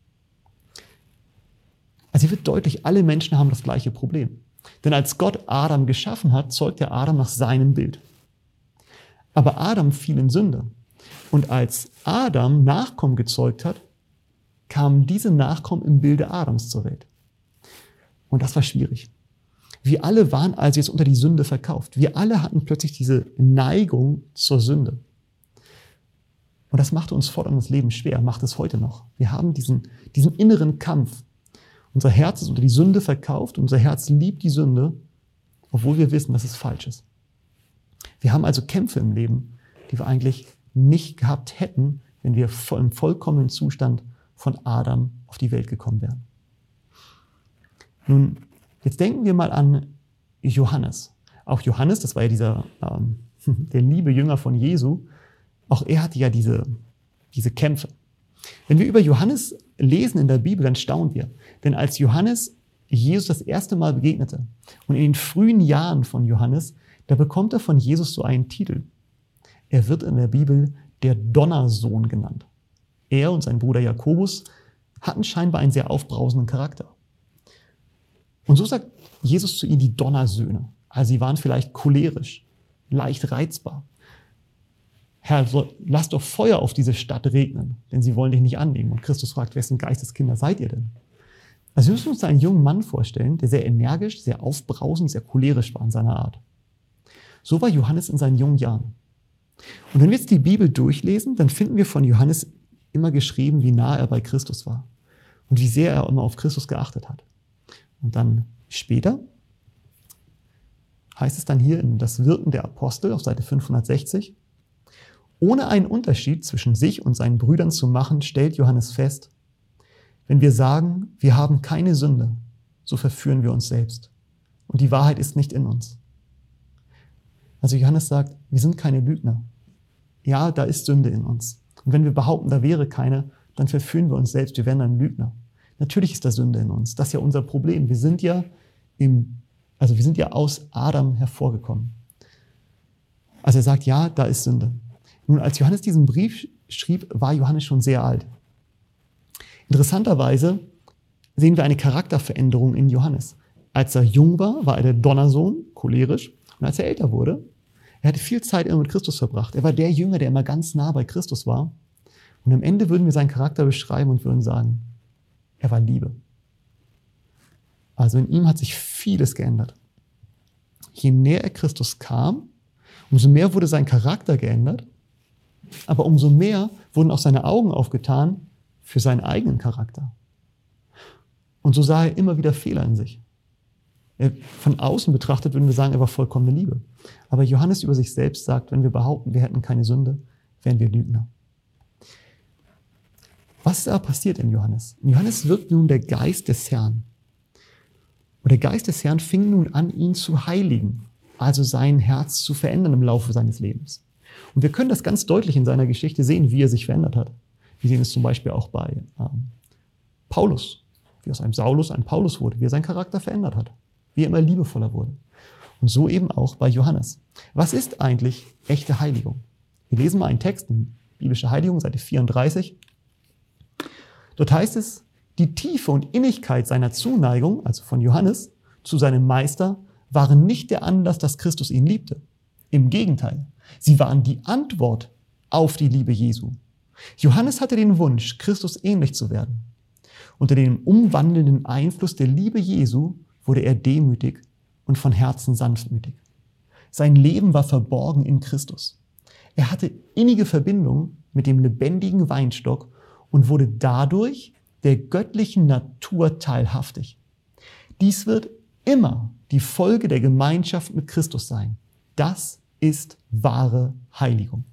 Also hier wird deutlich, alle Menschen haben das gleiche Problem. Denn als Gott Adam geschaffen hat, zeugte Adam nach seinem Bild. Aber Adam fiel in Sünde. Und als Adam Nachkommen gezeugt hat, kamen diese Nachkommen im Bilde Adams zur Welt. Und das war schwierig. Wir alle waren also jetzt unter die Sünde verkauft. Wir alle hatten plötzlich diese Neigung zur Sünde. Und das machte uns fortan das Leben schwer, macht es heute noch. Wir haben diesen, diesen inneren Kampf. Unser Herz ist unter die Sünde verkauft, unser Herz liebt die Sünde, obwohl wir wissen, dass es falsch ist. Wir haben also Kämpfe im Leben, die wir eigentlich nicht gehabt hätten, wenn wir im vollkommenen Zustand von Adam auf die Welt gekommen wären. Nun, jetzt denken wir mal an Johannes. Auch Johannes, das war ja dieser, ähm, der liebe Jünger von Jesu, auch er hatte ja diese, diese Kämpfe. Wenn wir über Johannes lesen in der Bibel, dann staunen wir. Denn als Johannes Jesus das erste Mal begegnete und in den frühen Jahren von Johannes, da bekommt er von Jesus so einen Titel. Er wird in der Bibel der Donnersohn genannt. Er und sein Bruder Jakobus hatten scheinbar einen sehr aufbrausenden Charakter. Und so sagt Jesus zu ihnen die Donnersöhne. Also sie waren vielleicht cholerisch, leicht reizbar. Herr, lass doch Feuer auf diese Stadt regnen, denn sie wollen dich nicht annehmen. Und Christus fragt, wessen Geisteskinder seid ihr denn? Also wir müssen uns einen jungen Mann vorstellen, der sehr energisch, sehr aufbrausend, sehr cholerisch war in seiner Art. So war Johannes in seinen jungen Jahren. Und wenn wir jetzt die Bibel durchlesen, dann finden wir von Johannes immer geschrieben, wie nah er bei Christus war und wie sehr er immer auf Christus geachtet hat. Und dann später heißt es dann hier in das Wirken der Apostel auf Seite fünfhundertsechzig, ohne einen Unterschied zwischen sich und seinen Brüdern zu machen, stellt Johannes fest, wenn wir sagen, wir haben keine Sünde, so verführen wir uns selbst. Und die Wahrheit ist nicht in uns. Also Johannes sagt, wir sind keine Lügner. Ja, da ist Sünde in uns. Und wenn wir behaupten, da wäre keine, dann verführen wir uns selbst, wir wären ein Lügner. Natürlich ist da Sünde in uns. Das ist ja unser Problem. Wir sind ja im, also wir sind ja aus Adam hervorgekommen. Also er sagt, ja, da ist Sünde. Nun, als Johannes diesen Brief schrieb, war Johannes schon sehr alt. Interessanterweise sehen wir eine Charakterveränderung in Johannes. Als er jung war, war er der Donnersohn, cholerisch. Und als er älter wurde, er hatte viel Zeit immer mit Christus verbracht. Er war der Jünger, der immer ganz nah bei Christus war. Und am Ende würden wir seinen Charakter beschreiben und würden sagen, er war Liebe. Also in ihm hat sich vieles geändert. Je näher er Christus kam, umso mehr wurde sein Charakter geändert, aber umso mehr wurden auch seine Augen aufgetan für seinen eigenen Charakter. Und so sah er immer wieder Fehler in sich. Er, von außen betrachtet würden wir sagen, er war vollkommene Liebe. Aber Johannes über sich selbst sagt, wenn wir behaupten, wir hätten keine Sünde, wären wir Lügner. Was ist da passiert in Johannes? In Johannes wirkt nun der Geist des Herrn. Und der Geist des Herrn fing nun an, ihn zu heiligen, also sein Herz zu verändern im Laufe seines Lebens. Und wir können das ganz deutlich in seiner Geschichte sehen, wie er sich verändert hat. Wir sehen es zum Beispiel auch bei ähm, Paulus, wie aus einem Saulus ein Paulus wurde, wie er seinen Charakter verändert hat, wie er immer liebevoller wurde. Und so eben auch bei Johannes. Was ist eigentlich echte Heiligung? Wir lesen mal einen Text in Biblische Heiligung, Seite vierunddreißig. Dort heißt es, die Tiefe und Innigkeit seiner Zuneigung, also von Johannes, zu seinem Meister, waren nicht der Anlass, dass Christus ihn liebte. Im Gegenteil, sie waren die Antwort auf die Liebe Jesu. Johannes hatte den Wunsch, Christus ähnlich zu werden. Unter dem umwandelnden Einfluss der Liebe Jesu wurde er demütig und von Herzen sanftmütig. Sein Leben war verborgen in Christus. Er hatte innige Verbindung mit dem lebendigen Weinstock und wurde dadurch der göttlichen Natur teilhaftig. Dies wird immer die Folge der Gemeinschaft mit Christus sein. Das ist wahre Heiligung.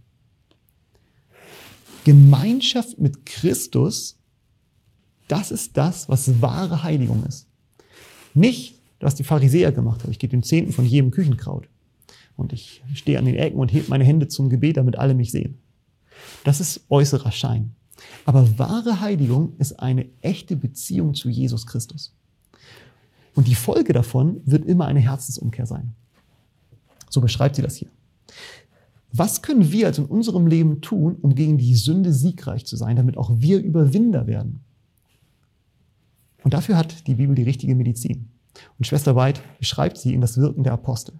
Gemeinschaft mit Christus, das ist das, was wahre Heiligung ist. Nicht, was die Pharisäer gemacht haben. Ich gebe den Zehnten von jedem Küchenkraut. Und ich stehe an den Ecken und hebe meine Hände zum Gebet, damit alle mich sehen. Das ist äußerer Schein. Aber wahre Heiligung ist eine echte Beziehung zu Jesus Christus. Und die Folge davon wird immer eine Herzensumkehr sein. So beschreibt sie das hier. Was können wir also in unserem Leben tun, um gegen die Sünde siegreich zu sein, damit auch wir Überwinder werden? Und dafür hat die Bibel die richtige Medizin. Und Schwester White beschreibt sie in das Wirken der Apostel.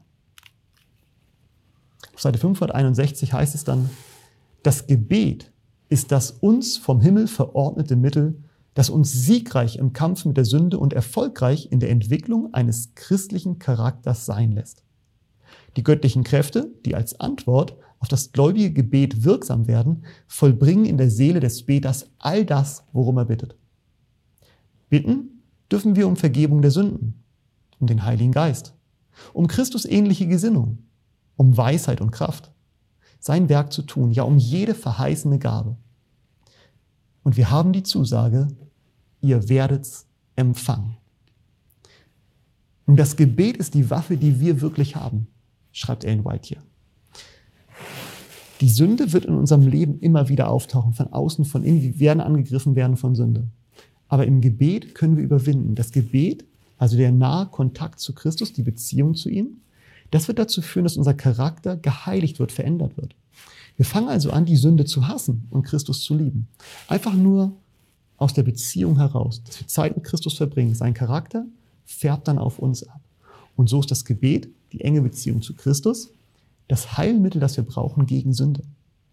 Auf Seite fünfhunderteinundsechzig heißt es dann, das Gebet ist das uns vom Himmel verordnete Mittel, das uns siegreich im Kampf mit der Sünde und erfolgreich in der Entwicklung eines christlichen Charakters sein lässt. Die göttlichen Kräfte, die als Antwort auf das gläubige Gebet wirksam werden, vollbringen in der Seele des Beters all das, worum er bittet. Bitten dürfen wir um Vergebung der Sünden, um den Heiligen Geist, um Christusähnliche Gesinnung, um Weisheit und Kraft, sein Werk zu tun, ja um jede verheißene Gabe. Und wir haben die Zusage, ihr werdet's empfangen. Und das Gebet ist die Waffe, die wir wirklich haben, schreibt Ellen White hier. Die Sünde wird in unserem Leben immer wieder auftauchen, von außen, von innen. Wir werden angegriffen werden von Sünde. Aber im Gebet können wir überwinden. Das Gebet, also der nahe Kontakt zu Christus, die Beziehung zu ihm, das wird dazu führen, dass unser Charakter geheiligt wird, verändert wird. Wir fangen also an, die Sünde zu hassen und Christus zu lieben. Einfach nur aus der Beziehung heraus, dass wir Zeit mit Christus verbringen. Sein Charakter färbt dann auf uns ab. Und so ist das Gebet, die enge Beziehung zu Christus, das Heilmittel, das wir brauchen gegen Sünde.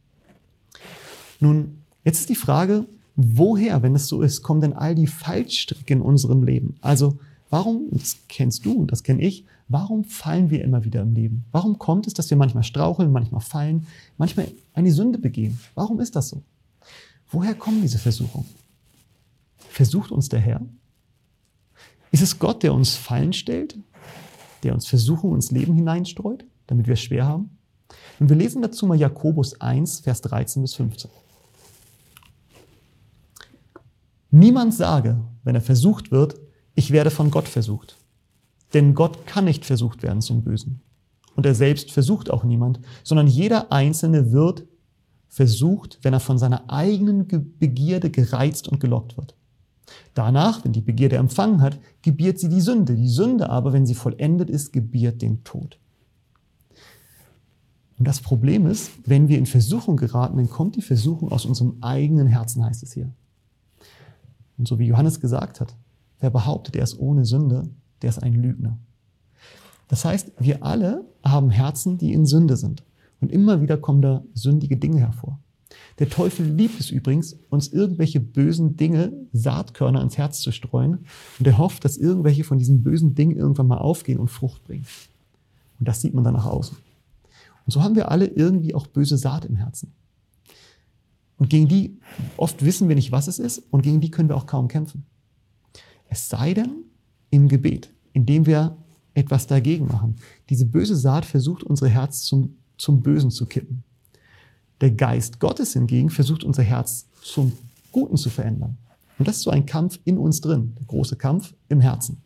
Nun, jetzt ist die Frage, woher, wenn es so ist, kommen denn all die Fallstricke in unserem Leben? Also, warum, das kennst du und das kenne ich, warum fallen wir immer wieder im Leben? Warum kommt es, dass wir manchmal straucheln, manchmal fallen, manchmal eine Sünde begehen? Warum ist das so? Woher kommen diese Versuchungen? Versucht uns der Herr? Ist es Gott, der uns Fallen stellt, der uns Versuchungen ins Leben hineinstreut, damit wir es schwer haben? Und wir lesen dazu mal Jakobus eins, Vers dreizehn bis fünfzehn. Niemand sage, wenn er versucht wird, ich werde von Gott versucht. Denn Gott kann nicht versucht werden zum Bösen. Und er selbst versucht auch niemand, sondern jeder Einzelne wird versucht, wenn er von seiner eigenen Begierde gereizt und gelockt wird. Danach, wenn die Begierde empfangen hat, gebiert sie die Sünde. Die Sünde aber, wenn sie vollendet ist, gebiert den Tod. Und das Problem ist, wenn wir in Versuchung geraten, dann kommt die Versuchung aus unserem eigenen Herzen, heißt es hier. Und so wie Johannes gesagt hat, wer behauptet, er ist ohne Sünde, der ist ein Lügner. Das heißt, wir alle haben Herzen, die in Sünde sind. Und immer wieder kommen da sündige Dinge hervor. Der Teufel liebt es übrigens, uns irgendwelche bösen Dinge, Saatkörner ins Herz zu streuen. Und er hofft, dass irgendwelche von diesen bösen Dingen irgendwann mal aufgehen und Frucht bringen. Und das sieht man dann nach außen. Und so haben wir alle irgendwie auch böse Saat im Herzen. Und gegen die, oft wissen wir nicht, was es ist, und gegen die können wir auch kaum kämpfen. Es sei denn im Gebet, indem wir etwas dagegen machen. Diese böse Saat versucht, unser Herz zum, zum Bösen zu kippen. Der Geist Gottes hingegen versucht, unser Herz zum Guten zu verändern. Und das ist so ein Kampf in uns drin, der große Kampf im Herzen.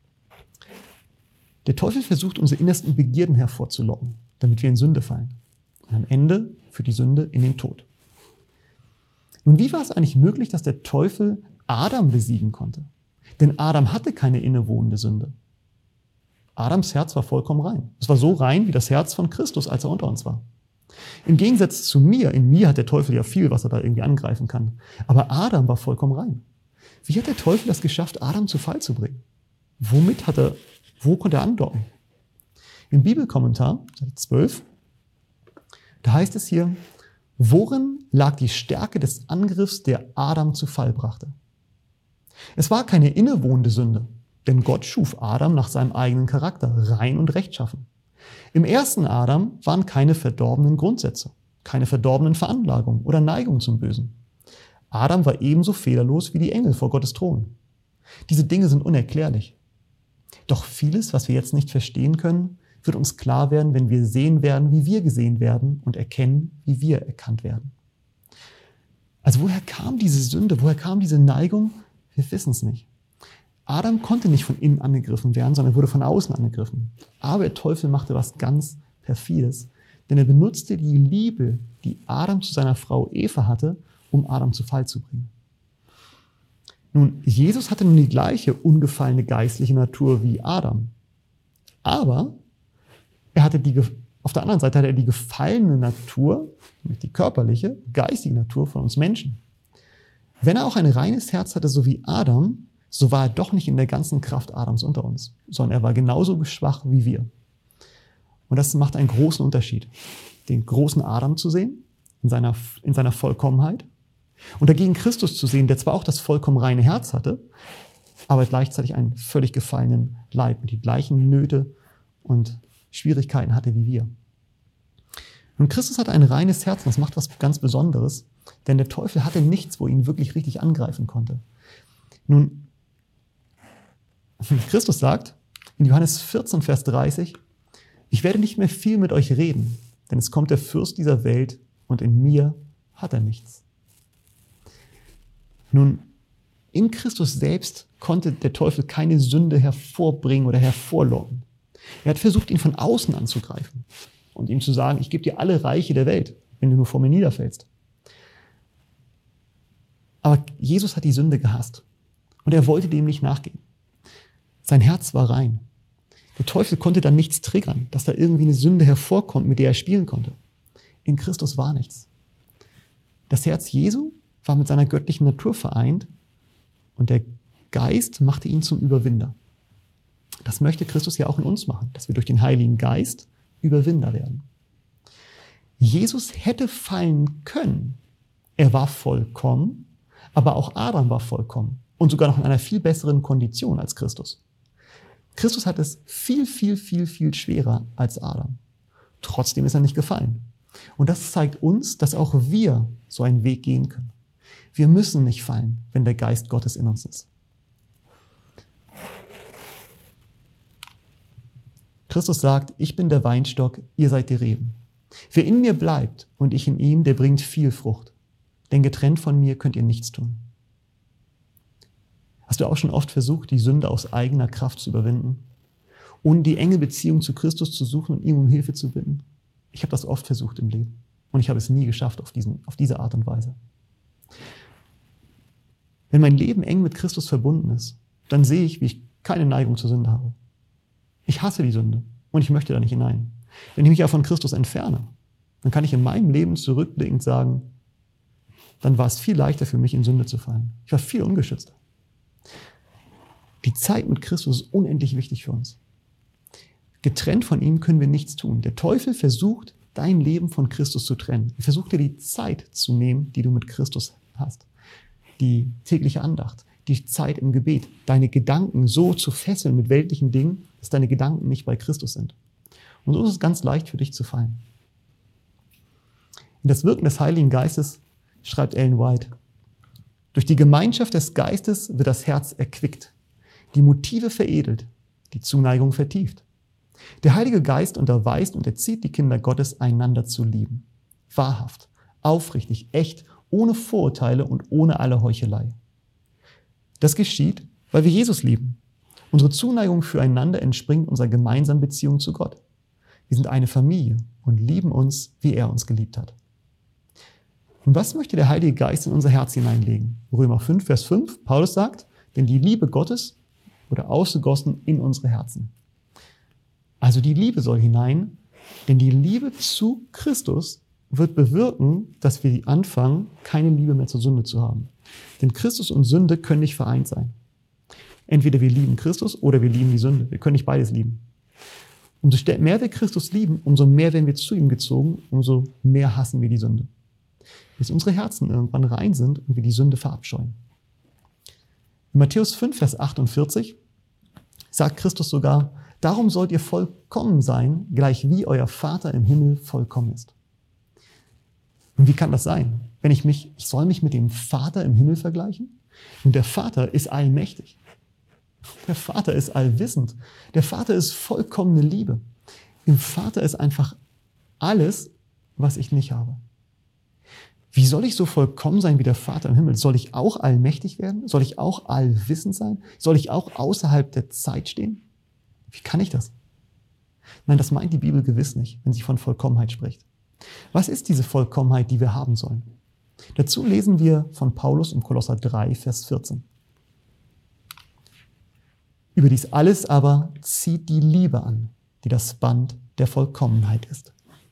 Der Teufel versucht, unsere innersten Begierden hervorzulocken, damit wir in Sünde fallen. Und am Ende führt die Sünde in den Tod. Nun, wie war es eigentlich möglich, dass der Teufel Adam besiegen konnte? Denn Adam hatte keine innewohnende Sünde. Adams Herz war vollkommen rein. Es war so rein wie das Herz von Christus, als er unter uns war. Im Gegensatz zu mir, in mir hat der Teufel ja viel, was er da irgendwie angreifen kann. Aber Adam war vollkommen rein. Wie hat der Teufel das geschafft, Adam zu Fall zu bringen? Womit hat er, wo konnte er andocken? Im Bibelkommentar, Seite zwölf, da heißt es hier, worin lag die Stärke des Angriffs, der Adam zu Fall brachte? Es war keine innewohnende Sünde, denn Gott schuf Adam nach seinem eigenen Charakter, rein und rechtschaffen. Im ersten Adam waren keine verdorbenen Grundsätze, keine verdorbenen Veranlagungen oder Neigungen zum Bösen. Adam war ebenso fehlerlos wie die Engel vor Gottes Thron. Diese Dinge sind unerklärlich. Doch vieles, was wir jetzt nicht verstehen können, wird uns klar werden, wenn wir sehen werden, wie wir gesehen werden und erkennen, wie wir erkannt werden. Also woher kam diese Sünde? Woher kam diese Neigung? Wir wissen es nicht. Adam konnte nicht von innen angegriffen werden, sondern wurde von außen angegriffen. Aber der Teufel machte was ganz Perfides, denn er benutzte die Liebe, die Adam zu seiner Frau Eva hatte, um Adam zu Fall zu bringen. Nun, Jesus hatte nun die gleiche ungefallene geistliche Natur wie Adam. Aber er hatte die, auf der anderen Seite hatte er die gefallene Natur, nämlich die körperliche, geistige Natur von uns Menschen. Wenn er auch ein reines Herz hatte, so wie Adam, so war er doch nicht in der ganzen Kraft Adams unter uns, sondern er war genauso schwach wie wir. Und das macht einen großen Unterschied, den großen Adam zu sehen, in seiner, in seiner Vollkommenheit, und dagegen Christus zu sehen, der zwar auch das vollkommen reine Herz hatte, aber gleichzeitig einen völlig gefallenen Leib und die gleichen Nöte und Schwierigkeiten hatte wie wir. Und Christus hatte ein reines Herz, und das macht was ganz Besonderes, denn der Teufel hatte nichts, wo ihn wirklich richtig angreifen konnte. Nun, Christus sagt in Johannes vierzehn, Vers dreißig, ich werde nicht mehr viel mit euch reden, denn es kommt der Fürst dieser Welt und in mir hat er nichts. Nun, in Christus selbst konnte der Teufel keine Sünde hervorbringen oder hervorlocken. Er hat versucht, ihn von außen anzugreifen und ihm zu sagen, ich gebe dir alle Reiche der Welt, wenn du nur vor mir niederfällst. Aber Jesus hat die Sünde gehasst und er wollte dem nicht nachgehen. Sein Herz war rein. Der Teufel konnte dann nichts triggern, dass da irgendwie eine Sünde hervorkommt, mit der er spielen konnte. In Christus war nichts. Das Herz Jesu war mit seiner göttlichen Natur vereint und der Geist machte ihn zum Überwinder. Das möchte Christus ja auch in uns machen, dass wir durch den Heiligen Geist Überwinder werden. Jesus hätte fallen können. Er war vollkommen, aber auch Adam war vollkommen und sogar noch in einer viel besseren Kondition als Christus. Christus hat es viel, viel, viel, viel schwerer als Adam. Trotzdem ist er nicht gefallen. Und das zeigt uns, dass auch wir so einen Weg gehen können. Wir müssen nicht fallen, wenn der Geist Gottes in uns ist. Christus sagt, ich bin der Weinstock, ihr seid die Reben. Wer in mir bleibt und ich in ihm, der bringt viel Frucht. Denn getrennt von mir könnt ihr nichts tun. Hast du auch schon oft versucht, die Sünde aus eigener Kraft zu überwinden? Ohne die enge Beziehung zu Christus zu suchen und ihm um Hilfe zu bitten? Ich habe das oft versucht im Leben. Und ich habe es nie geschafft auf, diesen, auf diese Art und Weise. Wenn mein Leben eng mit Christus verbunden ist, dann sehe ich, wie ich keine Neigung zur Sünde habe. Ich hasse die Sünde und ich möchte da nicht hinein. Wenn ich mich ja von Christus entferne, dann kann ich in meinem Leben zurückblickend sagen, dann war es viel leichter für mich, in Sünde zu fallen. Ich war viel ungeschützter. Die Zeit mit Christus ist unendlich wichtig für uns. Getrennt von ihm können wir nichts tun. Der Teufel versucht, dein Leben von Christus zu trennen. Er versucht dir die Zeit zu nehmen, die du mit Christus hast. Die tägliche Andacht, die Zeit im Gebet, deine Gedanken so zu fesseln mit weltlichen Dingen, dass deine Gedanken nicht bei Christus sind. Und so ist es ganz leicht für dich zu fallen. In das Wirken des Heiligen Geistes schreibt Ellen White, durch die Gemeinschaft des Geistes wird das Herz erquickt, die Motive veredelt, die Zuneigung vertieft. Der Heilige Geist unterweist und erzieht die Kinder Gottes, einander zu lieben. Wahrhaft, aufrichtig, echt, ohne Vorurteile und ohne alle Heuchelei. Das geschieht, weil wir Jesus lieben. Unsere Zuneigung füreinander entspringt unserer gemeinsamen Beziehung zu Gott. Wir sind eine Familie und lieben uns, wie er uns geliebt hat. Und was möchte der Heilige Geist in unser Herz hineinlegen? Römer fünf, Vers fünf, Paulus sagt, denn die Liebe Gottes wurde ausgegossen in unsere Herzen. Also die Liebe soll hinein, denn die Liebe zu Christus wird bewirken, dass wir anfangen, keine Liebe mehr zur Sünde zu haben. Denn Christus und Sünde können nicht vereint sein. Entweder wir lieben Christus oder wir lieben die Sünde. Wir können nicht beides lieben. Umso mehr wir Christus lieben, umso mehr werden wir zu ihm gezogen, umso mehr hassen wir die Sünde. Bis unsere Herzen irgendwann rein sind und wir die Sünde verabscheuen. In Matthäus fünf, Vers achtundvierzig sagt Christus sogar, darum sollt ihr vollkommen sein, gleich wie euer Vater im Himmel vollkommen ist. Und wie kann das sein? Wenn ich mich, ich soll mich mit dem Vater im Himmel vergleichen? Und der Vater ist allmächtig. Der Vater ist allwissend. Der Vater ist vollkommene Liebe. Im Vater ist einfach alles, was ich nicht habe. Wie soll ich so vollkommen sein wie der Vater im Himmel? Soll ich auch allmächtig werden? Soll ich auch allwissend sein? Soll ich auch außerhalb der Zeit stehen? Wie kann ich das? Nein, das meint die Bibel gewiss nicht, wenn sie von Vollkommenheit spricht. Was ist diese Vollkommenheit, die wir haben sollen? Dazu lesen wir von Paulus im Kolosser drei, Vers vierzehn. Über dies alles aber zieht die Liebe an, die das Band der Vollkommenheit ist.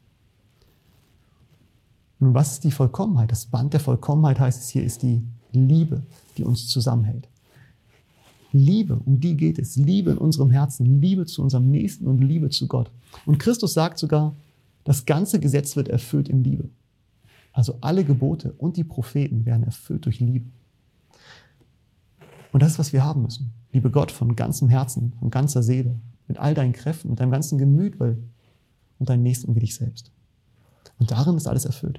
Nun, was ist die Vollkommenheit? Das Band der Vollkommenheit, heißt es hier, ist die Liebe, die uns zusammenhält. Liebe, um die geht es. Liebe in unserem Herzen, Liebe zu unserem Nächsten und Liebe zu Gott. Und Christus sagt sogar, das ganze Gesetz wird erfüllt in Liebe. Also alle Gebote und die Propheten werden erfüllt durch Liebe. Und das ist, was wir haben müssen. Liebe Gott von ganzem Herzen, von ganzer Seele, mit all deinen Kräften, mit deinem ganzen Gemüt weil, und deinen Nächsten wie dich selbst. Und darin ist alles erfüllt.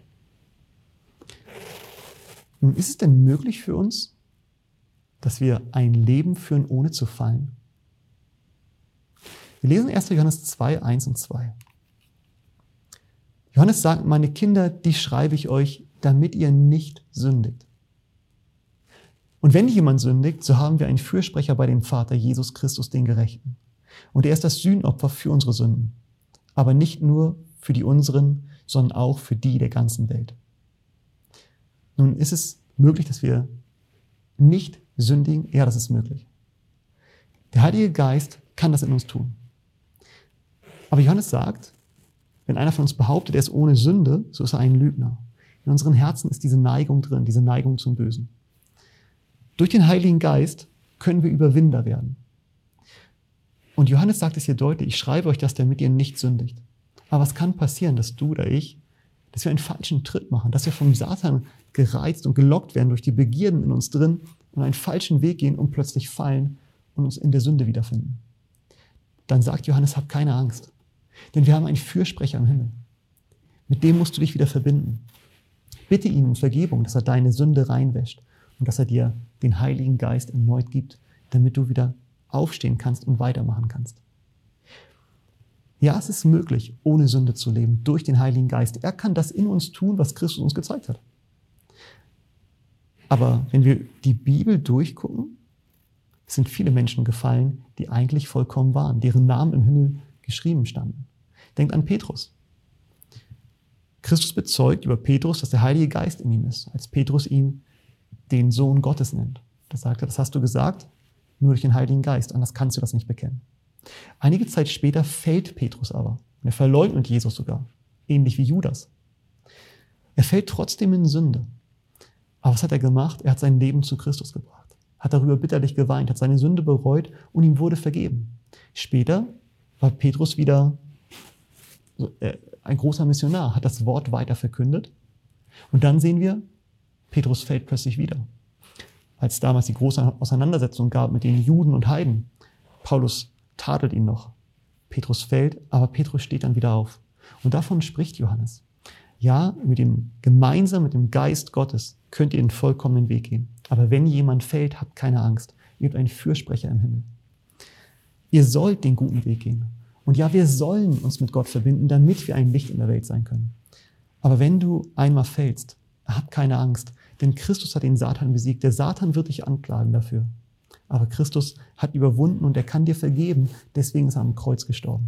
Nun, ist es denn möglich für uns, dass wir ein Leben führen, ohne zu fallen? Wir lesen erster Johannes zwei, eins und zwei. Johannes sagt, meine Kinder, die schreibe ich euch, damit ihr nicht sündigt. Und wenn jemand sündigt, so haben wir einen Fürsprecher bei dem Vater, Jesus Christus, den Gerechten. Und er ist das Sühnopfer für unsere Sünden. Aber nicht nur für die unseren, sondern auch für die der ganzen Welt. Nun, ist es möglich, dass wir nicht sündigen? Ja, das ist möglich. Der Heilige Geist kann das in uns tun. Aber Johannes sagt, wenn einer von uns behauptet, er ist ohne Sünde, so ist er ein Lügner. In unseren Herzen ist diese Neigung drin, diese Neigung zum Bösen. Durch den Heiligen Geist können wir Überwinder werden. Und Johannes sagt es hier deutlich, ich schreibe euch das, damit ihr nicht sündigt. Aber es kann passieren, dass du oder ich, dass wir einen falschen Tritt machen, dass wir vom Satan gereizt und gelockt werden durch die Begierden in uns drin und einen falschen Weg gehen und plötzlich fallen und uns in der Sünde wiederfinden. Dann sagt Johannes, hab keine Angst, denn wir haben einen Fürsprecher im Himmel. Mit dem musst du dich wieder verbinden. Bitte ihn um Vergebung, dass er deine Sünde reinwäscht und dass er dir den Heiligen Geist erneut gibt, damit du wieder aufstehen kannst und weitermachen kannst. Ja, es ist möglich, ohne Sünde zu leben, durch den Heiligen Geist. Er kann das in uns tun, was Christus uns gezeigt hat. Aber wenn wir die Bibel durchgucken, sind viele Menschen gefallen, die eigentlich vollkommen waren, deren Namen im Himmel geschrieben standen. Denkt an Petrus. Christus bezeugt über Petrus, dass der Heilige Geist in ihm ist, als Petrus ihn den Sohn Gottes nennt. Da sagt er, das hast du gesagt, nur durch den Heiligen Geist, anders kannst du das nicht bekennen. Einige Zeit später fällt Petrus aber. Und er verleugnet Jesus sogar, ähnlich wie Judas. Er fällt trotzdem in Sünde. Aber was hat er gemacht? Er hat sein Leben zu Christus gebracht, hat darüber bitterlich geweint, hat seine Sünde bereut und ihm wurde vergeben. Später war Petrus wieder ein großer Missionar, hat das Wort weiter verkündet. Und dann sehen wir, Petrus fällt plötzlich wieder. Als damals die große Auseinandersetzung gab mit den Juden und Heiden, Paulus tadelt ihn noch. Petrus fällt, aber Petrus steht dann wieder auf. Und davon spricht Johannes. Ja, mit dem, gemeinsam mit dem Geist Gottes könnt ihr den vollkommenen Weg gehen. Aber wenn jemand fällt, habt keine Angst. Ihr habt einen Fürsprecher im Himmel. Ihr sollt den guten Weg gehen. Und ja, wir sollen uns mit Gott verbinden, damit wir ein Licht in der Welt sein können. Aber wenn du einmal fällst, hab keine Angst, denn Christus hat den Satan besiegt. Der Satan wird dich anklagen dafür. Aber Christus hat überwunden und er kann dir vergeben. Deswegen ist er am Kreuz gestorben.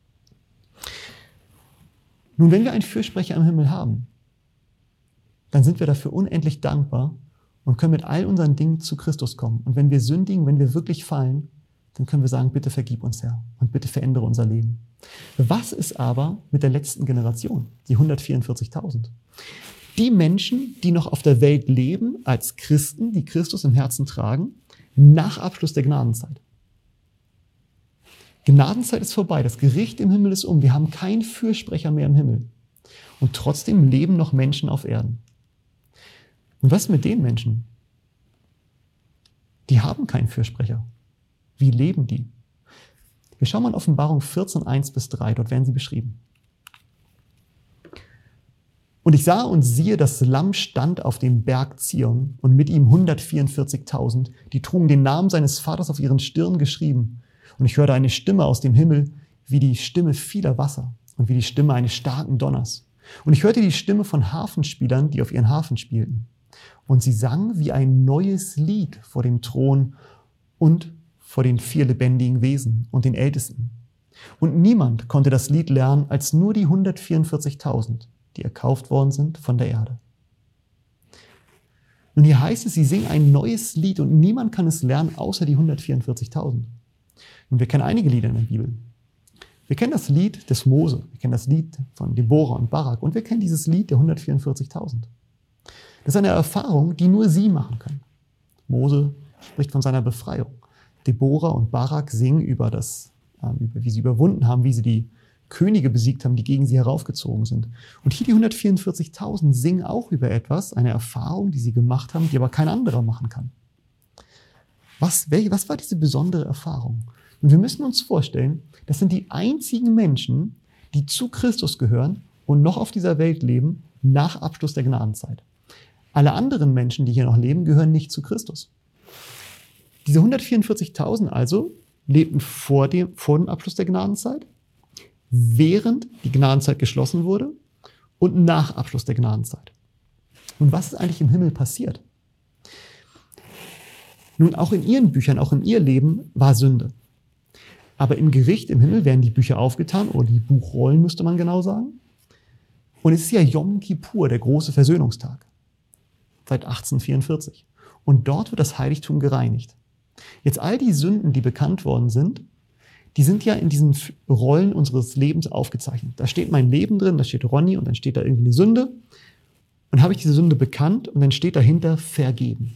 Nun, wenn wir einen Fürsprecher im Himmel haben, dann sind wir dafür unendlich dankbar und können mit all unseren Dingen zu Christus kommen. Und wenn wir sündigen, wenn wir wirklich fallen, dann können wir sagen, bitte vergib uns, Herr, und bitte verändere unser Leben. Was ist aber mit der letzten Generation, die hundertvierundvierzigtausend? Die Menschen, die noch auf der Welt leben, als Christen, die Christus im Herzen tragen, nach Abschluss der Gnadenzeit. Gnadenzeit ist vorbei, das Gericht im Himmel ist um, wir haben keinen Fürsprecher mehr im Himmel. Und trotzdem leben noch Menschen auf Erden. Und was mit den Menschen? Die haben keinen Fürsprecher. Wie leben die? Wir schauen mal in Offenbarung vierzehn, eins bis drei, dort werden sie beschrieben. Und ich sah und siehe, das Lamm stand auf dem Berg Zion und mit ihm hundertvierundvierzigtausend, die trugen den Namen seines Vaters auf ihren Stirn geschrieben. Und ich hörte eine Stimme aus dem Himmel, wie die Stimme vieler Wasser und wie die Stimme eines starken Donners. Und ich hörte die Stimme von Harfenspielern, die auf ihren Harfen spielten. Und sie sangen wie ein neues Lied vor dem Thron und vor den vier lebendigen Wesen und den Ältesten. Und niemand konnte das Lied lernen, als nur die hundertvierundvierzigtausend, die erkauft worden sind von der Erde. Und hier heißt es, sie singen ein neues Lied und niemand kann es lernen, außer die hundertvierundvierzigtausend. Und wir kennen einige Lieder in der Bibel. Wir kennen das Lied des Mose, wir kennen das Lied von Deborah und Barak und wir kennen dieses Lied der hundertvierundvierzigtausend. Das ist eine Erfahrung, die nur sie machen können. Mose spricht von seiner Befreiung. Deborah und Barak singen über das, über wie sie überwunden haben, wie sie die Könige besiegt haben, die gegen sie heraufgezogen sind. Und hier die hundertvierundvierzigtausend singen auch über etwas, eine Erfahrung, die sie gemacht haben, die aber kein anderer machen kann. Was, welche, was war diese besondere Erfahrung? Und wir müssen uns vorstellen, das sind die einzigen Menschen, die zu Christus gehören und noch auf dieser Welt leben, nach Abschluss der Gnadenzeit. Alle anderen Menschen, die hier noch leben, gehören nicht zu Christus. Diese hundertvierundvierzigtausend also lebten vor dem, vor dem Abschluss der Gnadenzeit, während die Gnadenzeit geschlossen wurde und nach Abschluss der Gnadenzeit. Und was ist eigentlich im Himmel passiert? Nun, auch in ihren Büchern, auch in ihr Leben war Sünde. Aber im Gericht im Himmel werden die Bücher aufgetan, oder die Buchrollen müsste man genau sagen. Und es ist ja Yom Kippur, der große Versöhnungstag, seit achtzehnhundertvierundvierzig. Und dort wird das Heiligtum gereinigt. Jetzt all die Sünden, die bekannt worden sind, die sind ja in diesen Rollen unseres Lebens aufgezeichnet. Da steht mein Leben drin, da steht Ronny und dann steht da irgendwie eine Sünde. Und habe ich diese Sünde bekannt und dann steht dahinter vergeben.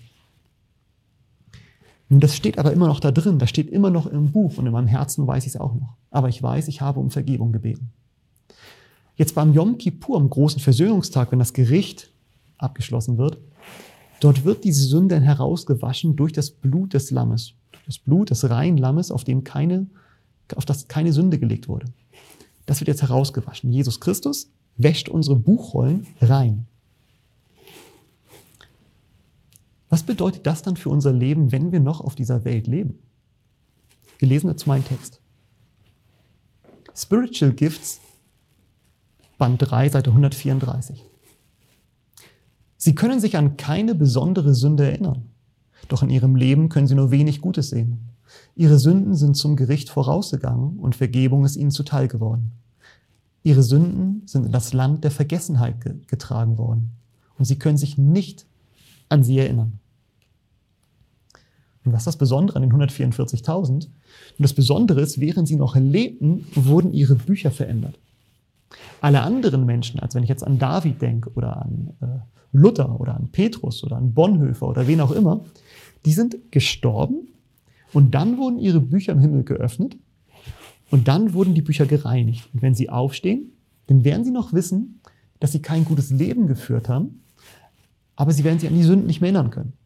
Nun, das steht aber immer noch da drin, das steht immer noch im Buch und in meinem Herzen weiß ich es auch noch. Aber ich weiß, ich habe um Vergebung gebeten. Jetzt beim Yom Kippur, am großen Versöhnungstag, wenn das Gericht abgeschlossen wird, dort wird diese Sünde herausgewaschen durch das Blut des Lammes. Durch das Blut des reinen Lammes, auf dem keine, auf das keine Sünde gelegt wurde. Das wird jetzt herausgewaschen. Jesus Christus wäscht unsere Buchrollen rein. Was bedeutet das dann für unser Leben, wenn wir noch auf dieser Welt leben? Wir lesen dazu meinen Text. Spiritual Gifts, Band drei, Seite hundertvierunddreißig. Sie können sich an keine besondere Sünde erinnern, doch in ihrem Leben können sie nur wenig Gutes sehen. Ihre Sünden sind zum Gericht vorausgegangen und Vergebung ist ihnen zuteil geworden. Ihre Sünden sind in das Land der Vergessenheit getragen worden und sie können sich nicht an sie erinnern. Und was ist das Besondere an den hundertvierundvierzigtausend? Und das Besondere ist, während sie noch lebten, wurden ihre Bücher verändert. Alle anderen Menschen, als wenn ich jetzt an David denke oder an äh, Luther oder an Petrus oder an Bonhoeffer oder wen auch immer, die sind gestorben und dann wurden ihre Bücher im Himmel geöffnet und dann wurden die Bücher gereinigt. Und wenn sie aufstehen, dann werden sie noch wissen, dass sie kein gutes Leben geführt haben, aber sie werden sich an die Sünden nicht mehr erinnern können.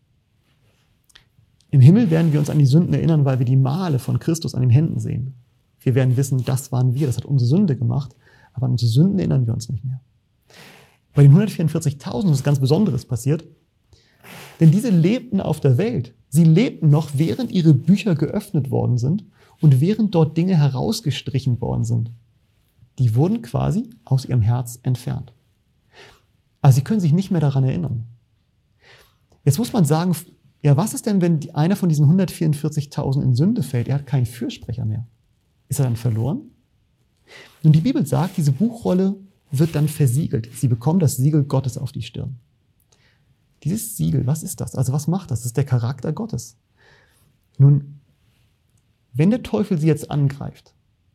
Im Himmel werden wir uns an die Sünden erinnern, weil wir die Male von Christus an den Händen sehen. Wir werden wissen, das waren wir, das hat unsere Sünde gemacht, aber an unsere Sünden erinnern wir uns nicht mehr. Bei den hundertvierundvierzigtausend ist was ganz Besonderes passiert, denn diese lebten auf der Welt. Sie lebten noch, während ihre Bücher geöffnet worden sind und während dort Dinge herausgestrichen worden sind. Die wurden quasi aus ihrem Herz entfernt. Also sie können sich nicht mehr daran erinnern. Jetzt muss man sagen, ja, was ist denn, wenn einer von diesen hundertvierundvierzigtausend in Sünde fällt? Er hat keinen Fürsprecher mehr. Ist er dann verloren? Und die Bibel sagt, diese Buchrolle wird dann versiegelt. Sie bekommen das Siegel Gottes auf die Stirn. Dieses Siegel, was ist das? Also was macht das? Das ist der Charakter Gottes. Nun, wenn der Teufel sie jetzt angreift,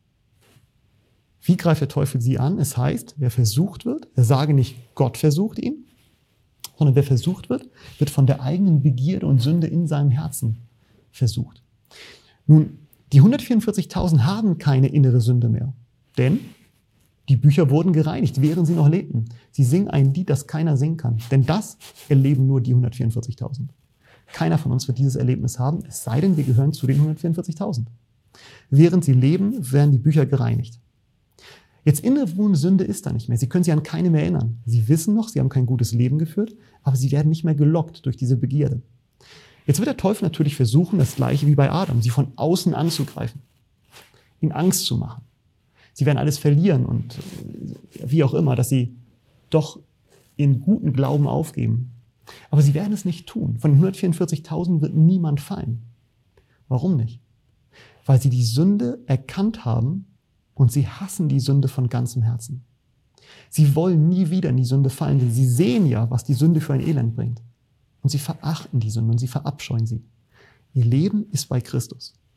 wie greift der Teufel sie an? Es heißt, wer versucht wird, er sage nicht, Gott versucht ihn, sondern wer versucht wird, wird von der eigenen Begierde und Sünde in seinem Herzen versucht. Nun, die hundertvierundvierzigtausend haben keine innere Sünde mehr, denn die Bücher wurden gereinigt, während sie noch lebten. Sie singen ein Lied, das keiner singen kann, denn das erleben nur die hundertvierundvierzigtausend. Keiner von uns wird dieses Erlebnis haben, es sei denn, wir gehören zu den hundertvierundvierzigtausend. Während sie leben, werden die Bücher gereinigt. Jetzt innewohnende Sünde ist da nicht mehr. Sie können sich an keine mehr erinnern. Sie wissen noch, sie haben kein gutes Leben geführt, aber sie werden nicht mehr gelockt durch diese Begierde. Jetzt wird der Teufel natürlich versuchen, das Gleiche wie bei Adam, sie von außen anzugreifen, ihnen Angst zu machen. Sie werden alles verlieren und wie auch immer, dass sie doch ihren guten Glauben aufgeben. Aber sie werden es nicht tun. Von den hundertvierundvierzigtausend wird niemand fallen. Warum nicht? Weil sie die Sünde erkannt haben und sie hassen die Sünde von ganzem Herzen. Sie wollen nie wieder in die Sünde fallen, denn sie sehen ja, was die Sünde für ein Elend bringt. Und sie verachten die Sünde und sie verabscheuen sie. Ihr Leben ist bei Christus.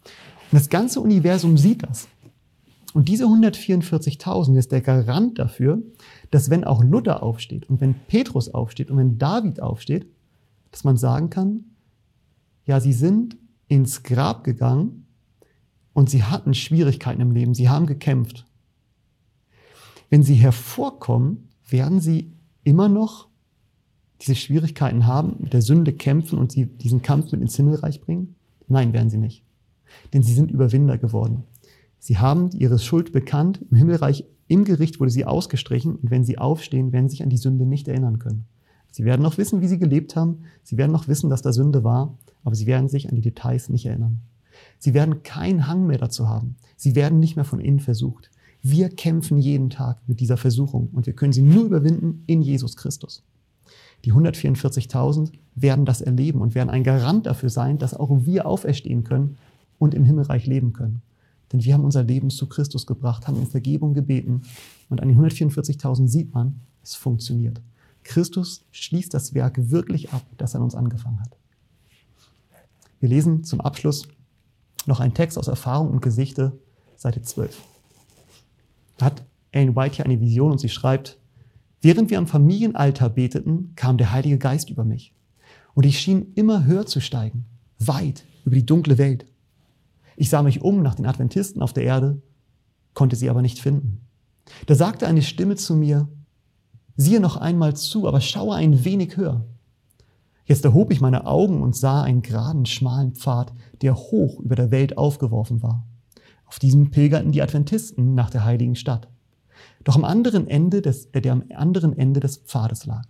Und das ganze Universum sieht das. Und diese hundertvierundvierzigtausend ist der Garant dafür, dass wenn auch Luther aufsteht und wenn Petrus aufsteht und wenn David aufsteht, dass man sagen kann, ja, sie sind ins Grab gegangen und sie hatten Schwierigkeiten im Leben, sie haben gekämpft. Wenn sie hervorkommen, werden sie immer noch diese Schwierigkeiten haben, mit der Sünde kämpfen und sie diesen Kampf mit ins Himmelreich bringen? Nein, werden sie nicht. Denn sie sind Überwinder geworden. Sie haben ihre Schuld bekannt, im Himmelreich, im Gericht wurde sie ausgestrichen und wenn sie aufstehen, werden sie sich an die Sünde nicht erinnern können. Sie werden noch wissen, wie sie gelebt haben, sie werden noch wissen, dass da Sünde war, aber sie werden sich an die Details nicht erinnern. Sie werden keinen Hang mehr dazu haben. Sie werden nicht mehr von innen versucht. Wir kämpfen jeden Tag mit dieser Versuchung und wir können sie nur überwinden in Jesus Christus. Die hundertvierundvierzigtausend werden das erleben und werden ein Garant dafür sein, dass auch wir auferstehen können und im Himmelreich leben können. Denn wir haben unser Leben zu Christus gebracht, haben um Vergebung gebeten und an den hundertvierundvierzigtausend sieht man, es funktioniert. Christus schließt das Werk wirklich ab, das er an uns angefangen hat. Wir lesen zum Abschluss noch einen Text aus Erfahrung und Gesichte, Seite zwölf. Da hat Ellen White hier eine Vision und sie schreibt, während wir am Familienaltar beteten, kam der Heilige Geist über mich. Und ich schien immer höher zu steigen, weit über die dunkle Welt. Ich sah mich um nach den Adventisten auf der Erde, konnte sie aber nicht finden. Da sagte eine Stimme zu mir, siehe noch einmal zu, aber schaue ein wenig höher. Jetzt erhob ich meine Augen und sah einen geraden, schmalen Pfad, der hoch über der Welt aufgeworfen war. Auf diesem pilgerten die Adventisten nach der heiligen Stadt. Doch am anderen Ende des, äh, der am anderen Ende des Pfades lag.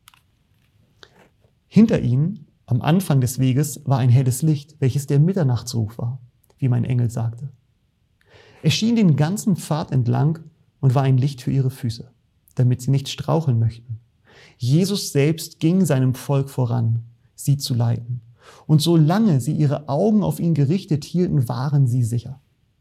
Hinter ihnen, am Anfang des Weges, war ein helles Licht, welches der Mitternachtsruf war, wie mein Engel sagte. Es schien den ganzen Pfad entlang und war ein Licht für ihre Füße, damit sie nicht straucheln möchten. Jesus selbst ging seinem Volk voran, sie zu leiten. Und solange sie ihre Augen auf ihn gerichtet hielten, waren sie sicher.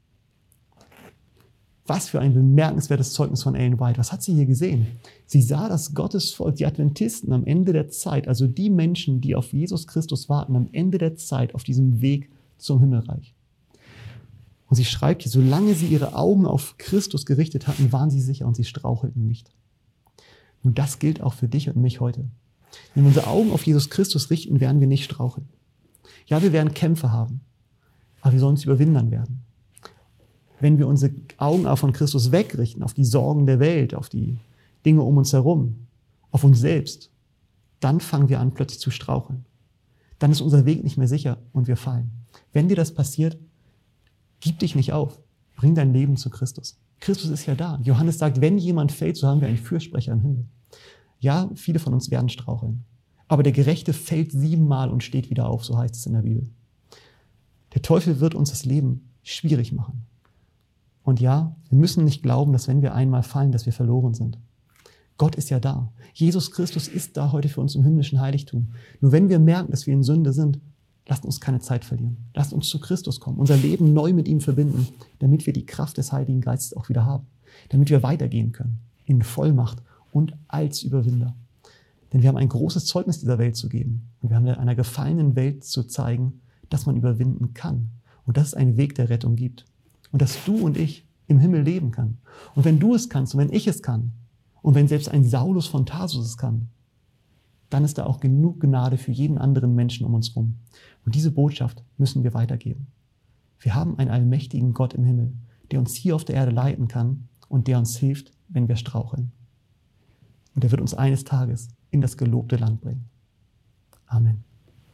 Was für ein bemerkenswertes Zeugnis von Ellen White. Was hat sie hier gesehen? Sie sah das Gottesvolk, die Adventisten am Ende der Zeit, also die Menschen, die auf Jesus Christus warten, am Ende der Zeit auf diesem Weg zum Himmelreich. Und sie schreibt hier, solange sie ihre Augen auf Christus gerichtet hatten, waren sie sicher und sie strauchelten nicht. Und das gilt auch für dich und mich heute. Wenn wir unsere Augen auf Jesus Christus richten, werden wir nicht straucheln. Ja, wir werden Kämpfe haben, aber wir sollen uns Überwindern werden. Wenn wir unsere Augen auch von Christus wegrichten, auf die Sorgen der Welt, auf die Dinge um uns herum, auf uns selbst, dann fangen wir an, plötzlich zu straucheln. Dann ist unser Weg nicht mehr sicher und wir fallen. Wenn dir das passiert, gib dich nicht auf. Bring dein Leben zu Christus. Christus ist ja da. Johannes sagt, wenn jemand fällt, so haben wir einen Fürsprecher im Himmel. Ja, viele von uns werden straucheln. Aber der Gerechte fällt siebenmal und steht wieder auf, so heißt es in der Bibel. Der Teufel wird uns das Leben schwierig machen. Und ja, wir müssen nicht glauben, dass wenn wir einmal fallen, dass wir verloren sind. Gott ist ja da. Jesus Christus ist da heute für uns im himmlischen Heiligtum. Nur wenn wir merken, dass wir in Sünde sind, lasst uns keine Zeit verlieren. Lasst uns zu Christus kommen, unser Leben neu mit ihm verbinden, damit wir die Kraft des Heiligen Geistes auch wieder haben. Damit wir weitergehen können, in Vollmacht und als Überwinder. Denn wir haben ein großes Zeugnis dieser Welt zu geben. Und wir haben einer gefallenen Welt zu zeigen, dass man überwinden kann. Und dass es einen Weg der Rettung gibt. Und dass du und ich im Himmel leben kann. Und wenn du es kannst und wenn ich es kann und wenn selbst ein Saulus von Tarsus es kann, dann ist da auch genug Gnade für jeden anderen Menschen um uns herum. Und diese Botschaft müssen wir weitergeben. Wir haben einen allmächtigen Gott im Himmel, der uns hier auf der Erde leiten kann und der uns hilft, wenn wir straucheln. Und er wird uns eines Tages in das gelobte Land bringen. Amen.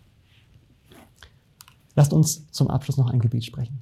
Lasst uns zum Abschluss noch ein Gebet sprechen.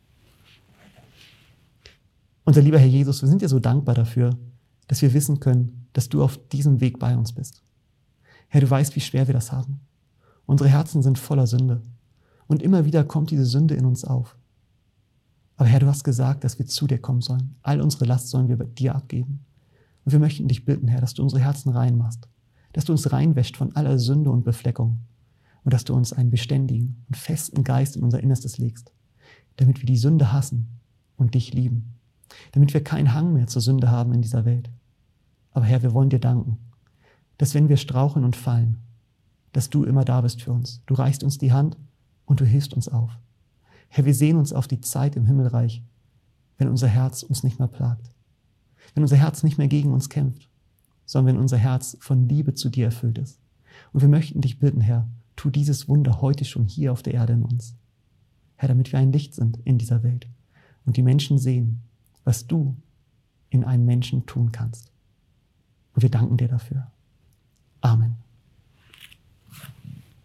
Unser lieber Herr Jesus, wir sind dir so dankbar dafür, dass wir wissen können, dass du auf diesem Weg bei uns bist. Herr, du weißt, wie schwer wir das haben. Unsere Herzen sind voller Sünde. Und immer wieder kommt diese Sünde in uns auf. Aber Herr, du hast gesagt, dass wir zu dir kommen sollen. All unsere Last sollen wir bei dir abgeben. Und wir möchten dich bitten, Herr, dass du unsere Herzen rein machst. Dass du uns reinwäscht von aller Sünde und Befleckung. Und dass du uns einen beständigen und festen Geist in unser Innerstes legst. Damit wir die Sünde hassen und dich lieben. Damit wir keinen Hang mehr zur Sünde haben in dieser Welt. Aber Herr, wir wollen dir danken, dass wenn wir straucheln und fallen, dass du immer da bist für uns. Du reichst uns die Hand und du hilfst uns auf. Herr, wir sehen uns auf die Zeit im Himmelreich, wenn unser Herz uns nicht mehr plagt, wenn unser Herz nicht mehr gegen uns kämpft, sondern wenn unser Herz von Liebe zu dir erfüllt ist. Und wir möchten dich bitten, Herr, tu dieses Wunder heute schon hier auf der Erde in uns. Herr, damit wir ein Licht sind in dieser Welt und die Menschen sehen, was du in einem Menschen tun kannst. Und wir danken dir dafür. Amen.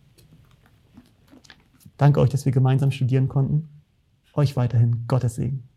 Danke euch, dass wir gemeinsam studieren konnten. Euch weiterhin Gottes Segen.